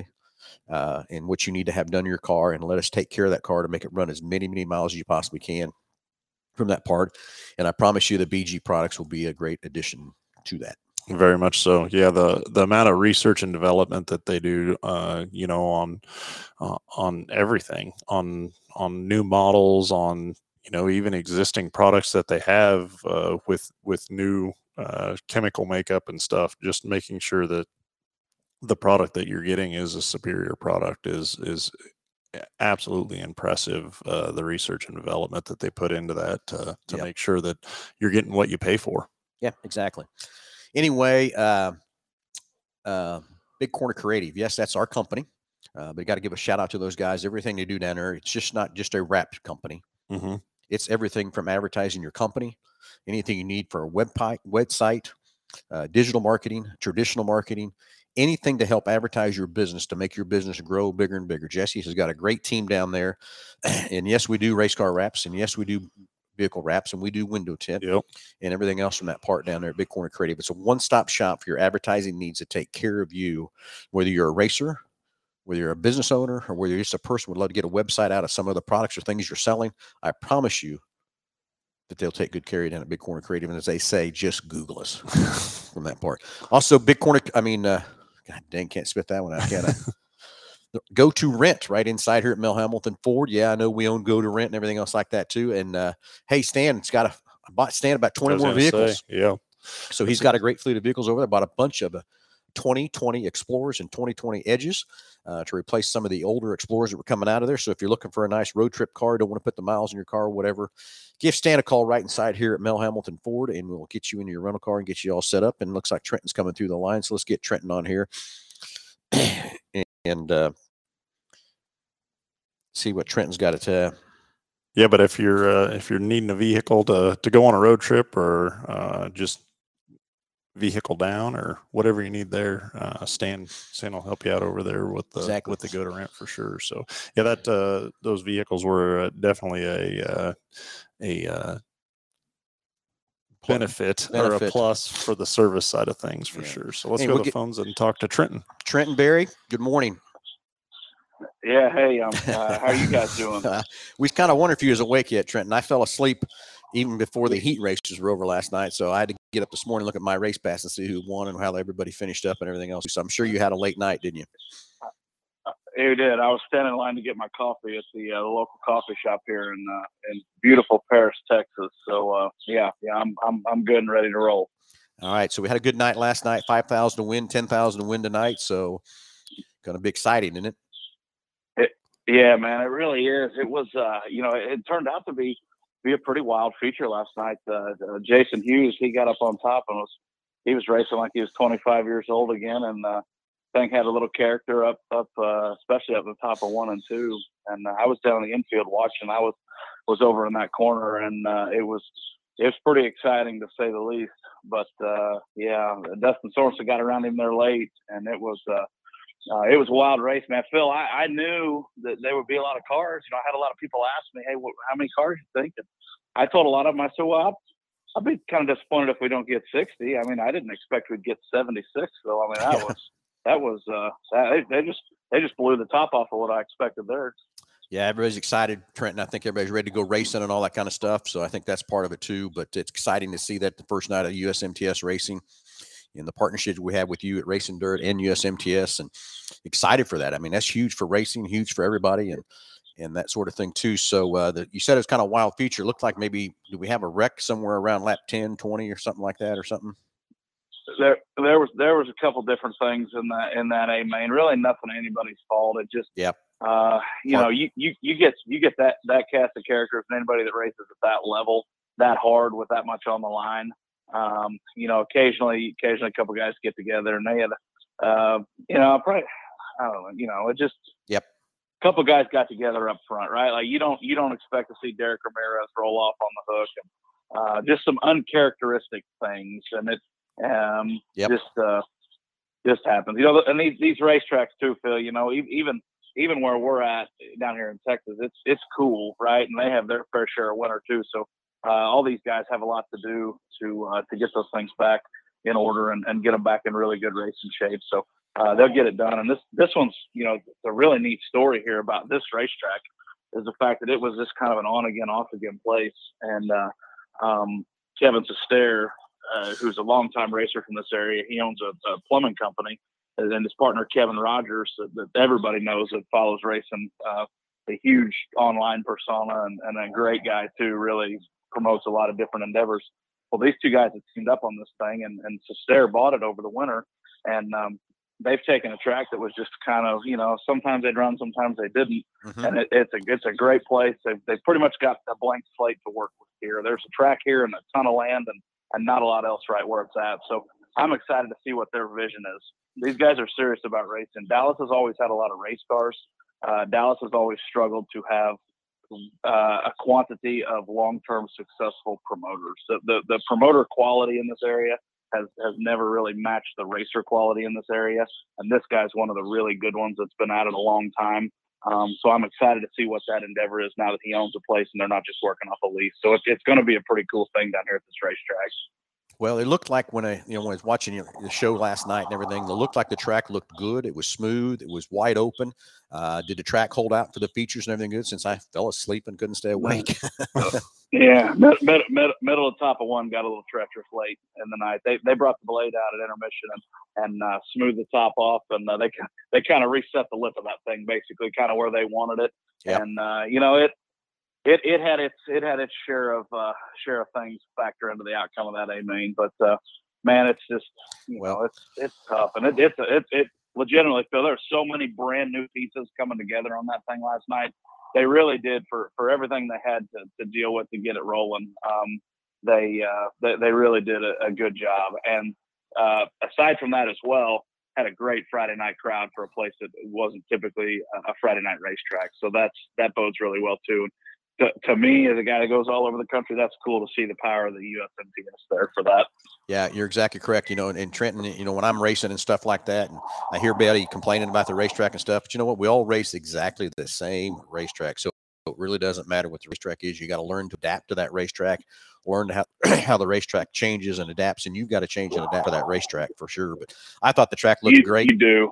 uh, and what you need to have done to your car, and let us take care of that car to make it run as many, many miles as you possibly can from that part. And I promise you the B G products will be a great addition to that. Very much so. Yeah, the the amount of research and development that they do, uh, you know, on uh, on everything, on on new models, on you know even existing products that they have uh, with with new uh, chemical makeup and stuff. Just making sure that the product that you're getting is a superior product is is absolutely impressive. Uh, the research and development that they put into that uh, to Yep. make sure that you're getting what you pay for. Yeah, exactly. Anyway, uh, uh, Big Corner Creative. Yes, that's our company. Uh, but you got to give a shout out to those guys. Everything they do down there, it's just not just a wrap company. Mm-hmm. It's everything from advertising your company, anything you need for a web pi- website, uh, digital marketing, traditional marketing, anything to help advertise your business to make your business grow bigger and bigger. Jesse has got a great team down there. And yes, we do race car wraps. And yes, we do vehicle wraps, and we do window tint Yep. and everything else from that part down there at Big Corner Creative. It's a one-stop shop for your advertising needs to take care of you, whether you're a racer, whether you're a business owner, or whether you're just a person who would love to get a website out of some of the products or things you're selling. I promise you that they'll take good care of you down at Big Corner Creative. And as they say, just Google us from that part. Also, Big Corner, I mean, uh, God dang, can't spit that one out, can I? Go to Rent right inside here at Mel Hamilton Ford. Yeah, I know we own Go to Rent and everything else like that too. And uh, hey, Stan, it's got a I bought Stan about twenty more vehicles. Say, yeah. So he's got a great fleet of vehicles over there. Bought a bunch of uh, twenty twenty Explorers and twenty twenty Edges uh, to replace some of the older Explorers that were coming out of there. So if you're looking for a nice road trip car, don't want to put the miles in your car or whatever, give Stan a call right inside here at Mel Hamilton Ford, and we'll get you into your rental car and get you all set up. And it looks like Trenton's coming through the line. So let's get Trenton on here and uh, see what Trenton's got to tell. Yeah, but if you're uh, if you're needing a vehicle to to go on a road trip or uh, just vehicle down or whatever you need there, uh, Stan Stan will help you out over there with the Exactly. with the Go to Rent for sure. So yeah, that uh, those vehicles were uh, definitely a uh, a uh, benefit, benefit or a plus for the service side of things for yeah. sure. So let's hey, go we'll to the get, phones and talk to Trenton. Trenton Berry, good morning. Yeah, hey, um, uh, how are you guys doing? uh, we kind of wonder if you was awake yet, Trenton. I fell asleep even before the heat races were over last night, so I had to get up this morning, look at my race pass, and see who won and how everybody finished up and everything else. So I'm sure you had a late night, didn't you? You did. I was standing in line to get my coffee at the, uh, the local coffee shop here in uh, in beautiful Paris, Texas. So uh, yeah, yeah, I'm I'm I'm good and ready to roll. All right, so we had a good night last night. Five thousand to win, ten thousand to win tonight. So going to be exciting, isn't it? It, yeah, man, it really is. It was, uh, you know, it, it turned out to be be a pretty wild feature last night. Uh, uh, Jason Hughes, he got up on top and was he was racing like he was twenty-five years old again, and uh, thing had a little character up up, uh, especially up the top of one and two. And uh, I was down in the infield watching. I was was over in that corner, and uh, it was it was pretty exciting to say the least. But uh, yeah, Dustin Sorensen got around him there late, and it was. Uh, Uh, it was a wild race, man. Phil, I, I knew that there would be a lot of cars. You know, I had a lot of people ask me, hey, what, how many cars you think? And I told a lot of them, I said, well, I'll, I'll be kind of disappointed if we don't get sixty. I mean, I didn't expect we'd get seventy-six, though. I mean, that yeah. was, that was, uh, that, they, they just, they just blew the top off of what I expected there. Yeah, everybody's excited, Trenton. I think everybody's ready to go racing and all that kind of stuff. So I think that's part of it too. But it's exciting to see that the first night of U S M T S racing, and the partnership we have with you at Racing Dirt and U S M T S, and excited for that. I mean, that's huge for racing, huge for everybody, and and that sort of thing too. So uh, the, you said it was kind of a wild feature. It looked like maybe, do we have a wreck somewhere around lap ten, twenty or something like that or something? There, there was there was a couple different things in that in that A main. Really, nothing anybody's fault. It just, yep. Uh, you know, you, you you get you get that that cast of characters, and anybody that races at that level, that hard with that much on the line. Um, you know, occasionally, occasionally a couple guys get together and they had, uh, you know, probably, I don't know, you know, it just, yep. A couple guys got together up front, right? Like you don't, you don't expect to see Derek Ramirez roll off on the hook, and uh, just some uncharacteristic things. And it, um, yep. just, uh, just happens, you know, and these, these racetracks too, Phil, you know, even, even where we're at down here in Texas, it's, it's cool. Right. And they have their fair share of winter too. So, Uh, all these guys have a lot to do to uh, to get those things back in order and, and get them back in really good racing shape. So uh, they'll get it done. And this this one's, you know, the really neat story here about this racetrack is the fact that it was just kind of an on again, off again place. And uh, um, Kevin Sestair, uh, who's a longtime racer from this area, he owns a, a plumbing company, and then his partner Kevin Rogers, that, that everybody knows that follows racing, uh, a huge online persona and, and a great guy too. Really promotes a lot of different endeavors. Well, these two guys have teamed up on this thing, and, and Sestair bought it over the winter, and um, they've taken a track that was just kind of, you know, sometimes they'd run, sometimes they didn't. Mm-hmm. And it, it's a, it's a great place. They've, they've pretty much got a blank slate to work with here. There's a track here and a ton of land and, and not a lot else right where it's at. So I'm excited to see what their vision is. These guys are serious about racing. Dallas has always had a lot of race cars. Uh, Dallas has always struggled to have uh, a quantity of long-term successful promoters. The, the, the promoter quality in this area has, has never really matched the racer quality in this area. And this guy's one of the really good ones that's been at it a long time. Um, so I'm excited to see what that endeavor is now that he owns the place and they're not just working off a lease. So it, it's going to be a pretty cool thing down here at this racetrack. Well, it looked like when I, you know, when I was watching the show last night and everything, it looked like the track looked good. It was smooth. It was wide open. Uh, did the track hold out for the features and everything good? Since I fell asleep and couldn't stay awake. Yeah, middle, middle, middle of top of one got a little treacherous late in the night. They they brought the blade out at intermission and and uh, smoothed the top off, and uh, they they kind of reset the lip of that thing, basically, kind of where they wanted it. Yep. And uh, you know it. It it had its it had its share of uh, share of things factor into the outcome of that A main, but uh, man, it's just you well, know it's it's tough, and it it's a, it it legitimately Phil. There's so many brand new pieces coming together on that thing last night. They really did for, for everything they had to, to deal with to get it rolling. Um, they, uh, they they really did a, a good job, and uh, aside from that as well, had a great Friday night crowd for a place that wasn't typically a, a Friday night racetrack. So that's that bodes really well too. To, to me, as a guy that goes all over the country, that's cool to see the power of the U S M T S there for that. Yeah, you're exactly correct. You know, in, in Trenton, you know, when I'm racing and stuff like that, and I hear Betty complaining about the racetrack and stuff, but you know what? We all race exactly the same racetrack. So it really doesn't matter what the racetrack is. You got to learn to adapt to that racetrack, learn how, how the racetrack changes and adapts, and you've got to change and adapt to that racetrack for sure. But I thought the track looked you, great. You do.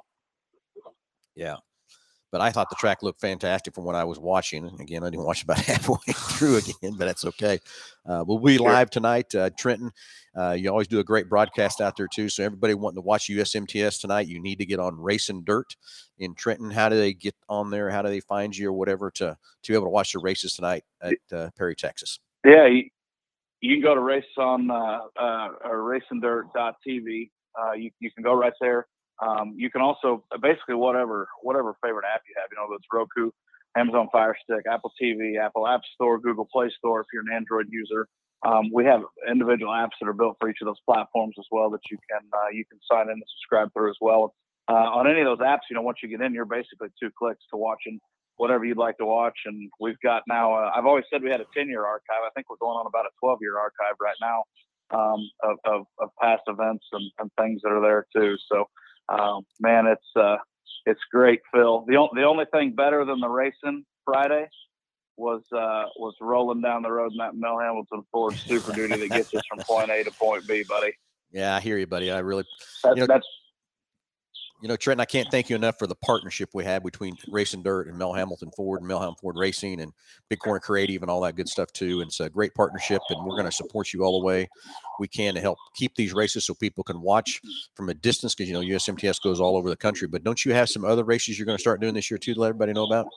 Yeah. But I thought the track looked fantastic from what I was watching. Again, I didn't watch about halfway through again, but that's okay. Uh, we'll be live tonight, uh, Trenton. Uh, you always do a great broadcast out there too. So everybody wanting to watch U S M T S tonight, you need to get on Racing Dirt in Trenton. How do they get on there? How do they find you or whatever to to be able to watch the races tonight at uh, Perry, Texas? Yeah, you, you can go to race on uh, uh, racing dirt dot t v. Uh, you you can go right there. Um, you can also basically whatever whatever favorite app you have, you know, whether it's Roku, Amazon Fire Stick, Apple T V, Apple App Store, Google Play Store if you're an Android user. Um, we have individual apps that are built for each of those platforms as well that you can uh, you can sign in and subscribe through as well. Uh, on any of those apps, you know, once you get in, you're basically two clicks to watching whatever you'd like to watch. And we've got now, uh, I've always said we had a ten-year archive. I think we're going on about a twelve-year archive right now um, of, of, of past events and, and things that are there too. So, um, man, it's uh, it's great, Phil. The, o- the only thing better than the racing Friday was uh, was rolling down the road in that Mel Hambelton Ford Super Duty that gets us from point A to point B, buddy. Yeah, I hear you, buddy. I really that's, you know, that's you know, Trenton, I can't thank you enough for the partnership we had between Racing Dirt and Mel Hambelton Ford and Mel Hambelton Ford Racing and Big Corner Creative and all that good stuff too. And it's a great partnership, and we're going to support you all the way we can to help keep these races so people can watch from a distance, because you know U S M T S goes all over the country. But don't you have some other races you're going to start doing this year too to let everybody know about?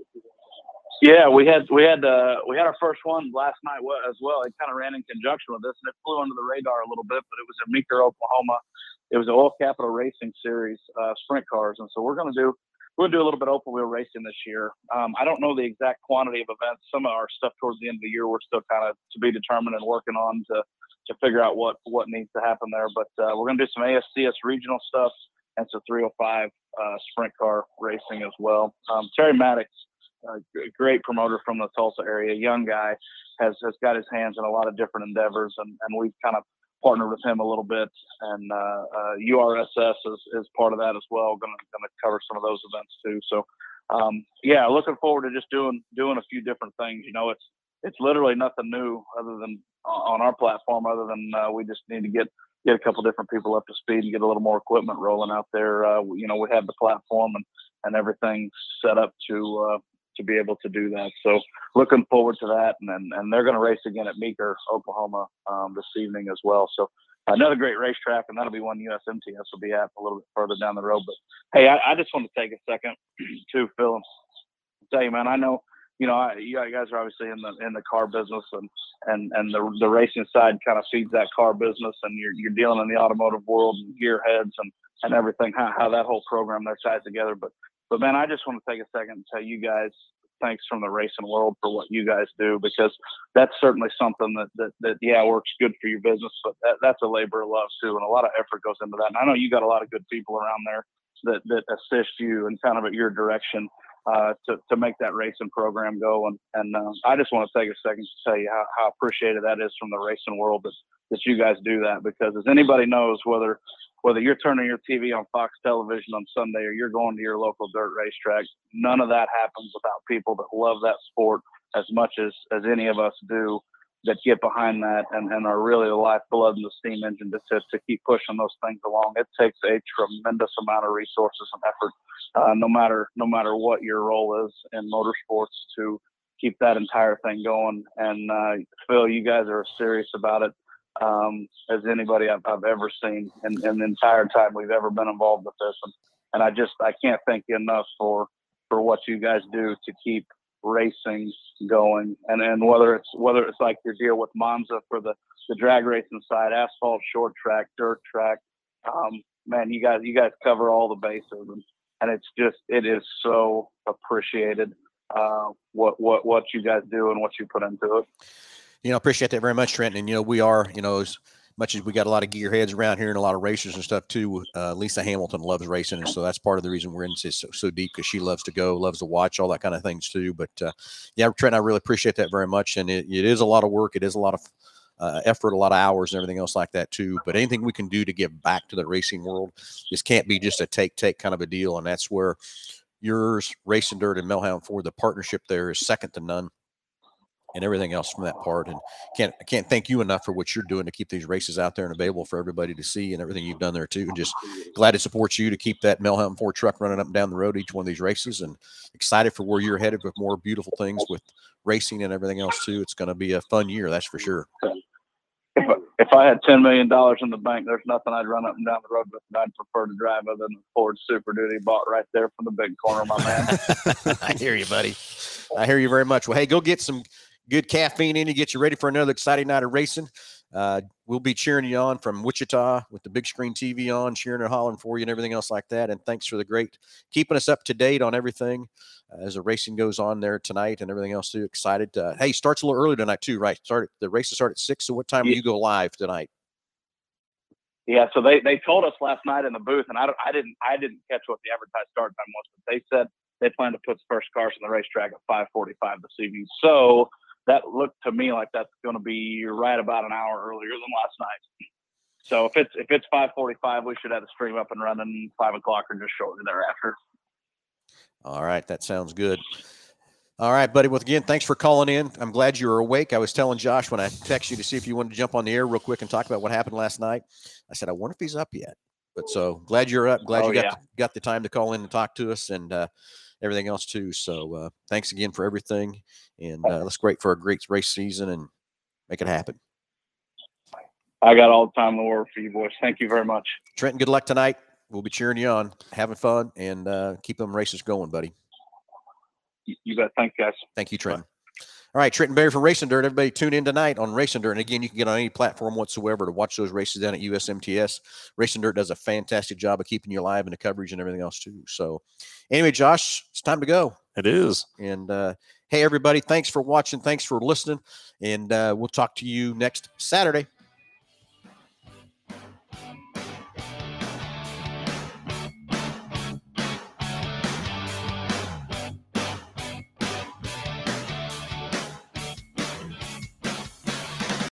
Yeah, we had we had uh, we had our first one last night as well. It kind of ran in conjunction with this, and it flew under the radar a little bit. But it was in Meeker, Oklahoma. It was an Oil Capital Racing Series uh, sprint cars, and so we're going to do we're going to do a little bit of open wheel racing this year. Um, I don't know the exact quantity of events. Some of our stuff towards the end of the year we're still kind of to be determined and working on to to figure out what what needs to happen there. But uh, we're going to do some A S C S regional stuff and some three oh five uh, sprint car racing as well. Um, Terry Maddox. A great promoter from the Tulsa area, young guy, has has got his hands in a lot of different endeavors, and, and we've kind of partnered with him a little bit. And uh, uh, U R S S is, is part of that as well. Going to going to cover some of those events too. So, um, yeah, looking forward to just doing doing a few different things. You know, it's it's literally nothing new other than on our platform, other than uh, we just need to get get a couple different people up to speed and get a little more equipment rolling out there. Uh, you know, we have the platform and, and everything set up to, uh, to be able to do that. So looking forward to that. And and, and they're going to race again at Meeker, Oklahoma, um, this evening as well. So another great racetrack, and that'll be one U S M T S will be at a little bit further down the road. But hey, I, I just want to take a second to Phil and tell you, man, I know, you know, I, you guys are obviously in the in the car business, and and and the the racing side kind of feeds that car business, and you're you're dealing in the automotive world and gearheads and and everything, how how that whole program there ties together. But but man, I just want to take a second and tell you guys thanks from the racing world for what you guys do, because that's certainly something that that, that yeah works good for your business, but that, that's a labor of love too, and a lot of effort goes into that. And I know you got a lot of good people around there that that assist you and kind of at your direction. Uh, to, to make that racing program go. And, and uh, I just want to take a second to tell you how, how appreciated that is from the racing world that, that you guys do that, because as anybody knows, whether whether you're turning your T V on Fox television on Sunday or you're going to your local dirt racetrack, none of that happens without people that love that sport as much as, as any of us do, that get behind that and, and are really the lifeblood and the steam engine to, to, to keep pushing those things along. It takes a tremendous amount of resources and effort, uh, no matter no matter what your role is in motorsports, to keep that entire thing going. And uh, Phil, you guys are as serious about it um, as anybody I've, I've ever seen in, in the entire time we've ever been involved with this. And, and I just I can't thank you enough for for what you guys do to keep racing going, and and whether it's whether it's like your deal with Monza for the the drag racing side, asphalt, short track, dirt track, um man, you guys you guys cover all the bases, and, and it's just it is so appreciated uh what what what you guys do and what you put into it. You know, appreciate that very much, Trenton. And you know, we are, you know, as much as we got a lot of gearheads around here and a lot of racers and stuff too, uh, Lisa Hamilton loves racing, and so that's part of the reason we're into so, so deep, because she loves to go, loves to watch, all that kind of things too. But uh, yeah, Trenton, I really appreciate that very much, and it, it is a lot of work, it is a lot of uh, effort, a lot of hours, and everything else like that too. But anything we can do to give back to the racing world, this can't be just a take take kind of a deal, and that's where yours, Racing Dirt, and Melhound Ford, the partnership there is second to none. And everything else from that part. And can't I can't thank you enough for what you're doing to keep these races out there and available for everybody to see, and everything you've done there too. And just glad to support you to keep that Melhound Ford truck running up and down the road each one of these races, and excited for where you're headed with more beautiful things with racing and everything else too. It's going to be a fun year, that's for sure. If I, if I had ten million dollars in the bank, there's nothing I'd run up and down the road with that I'd prefer to drive other than the Ford Super Duty bought right there from the big corner, my man. I hear you, buddy. I hear you very much. Well, hey, go get some good caffeine in you, get you ready for another exciting night of racing. Uh, we'll be cheering you on from Wichita with the big screen T V on, cheering and hollering for you and everything else like that. And thanks for the great keeping us up to date on everything uh, as the racing goes on there tonight and everything else too. Excited. Uh, hey, starts a little early tonight too, right? Start the races start at six. So what time yeah. do you go live tonight? Yeah, so they, they told us last night in the booth, and I don't I didn't I didn't catch what the advertised start time was, but they said they plan to put the first cars on the racetrack at five forty-five this evening. So that looked to me like that's going to be right about an hour earlier than last night. So if it's if it's five forty-five, we should have the stream up and running five o'clock or just shortly thereafter. All right, that sounds good. All right, buddy. Well, again, thanks for calling in. I'm glad you were awake. I was telling Josh when I texted you to see if you wanted to jump on the air real quick and talk about what happened last night. I said, I wonder if he's up yet. But so glad you're up. Glad oh, you got yeah. the, got the time to call in and talk to us, and uh, everything else too. So uh, thanks again for everything, and uh, let's wait for a great race season and make it happen. I got all the time in the world for you boys. Thank you very much. Trenton, good luck tonight. We'll be cheering you on, having fun, and uh, keep them races going, buddy. You bet. Thanks, guys. Thank you, Trenton. All right, Trenton Berry from Racing Dirt. Everybody tune in tonight on Racing Dirt. And again, you can get on any platform whatsoever to watch those races down at U S M T S. Racing Dirt does a fantastic job of keeping you alive and the coverage and everything else too. So anyway, Josh, it's time to go. It is. And uh, hey, everybody, thanks for watching. Thanks for listening. And uh, we'll talk to you next Saturday.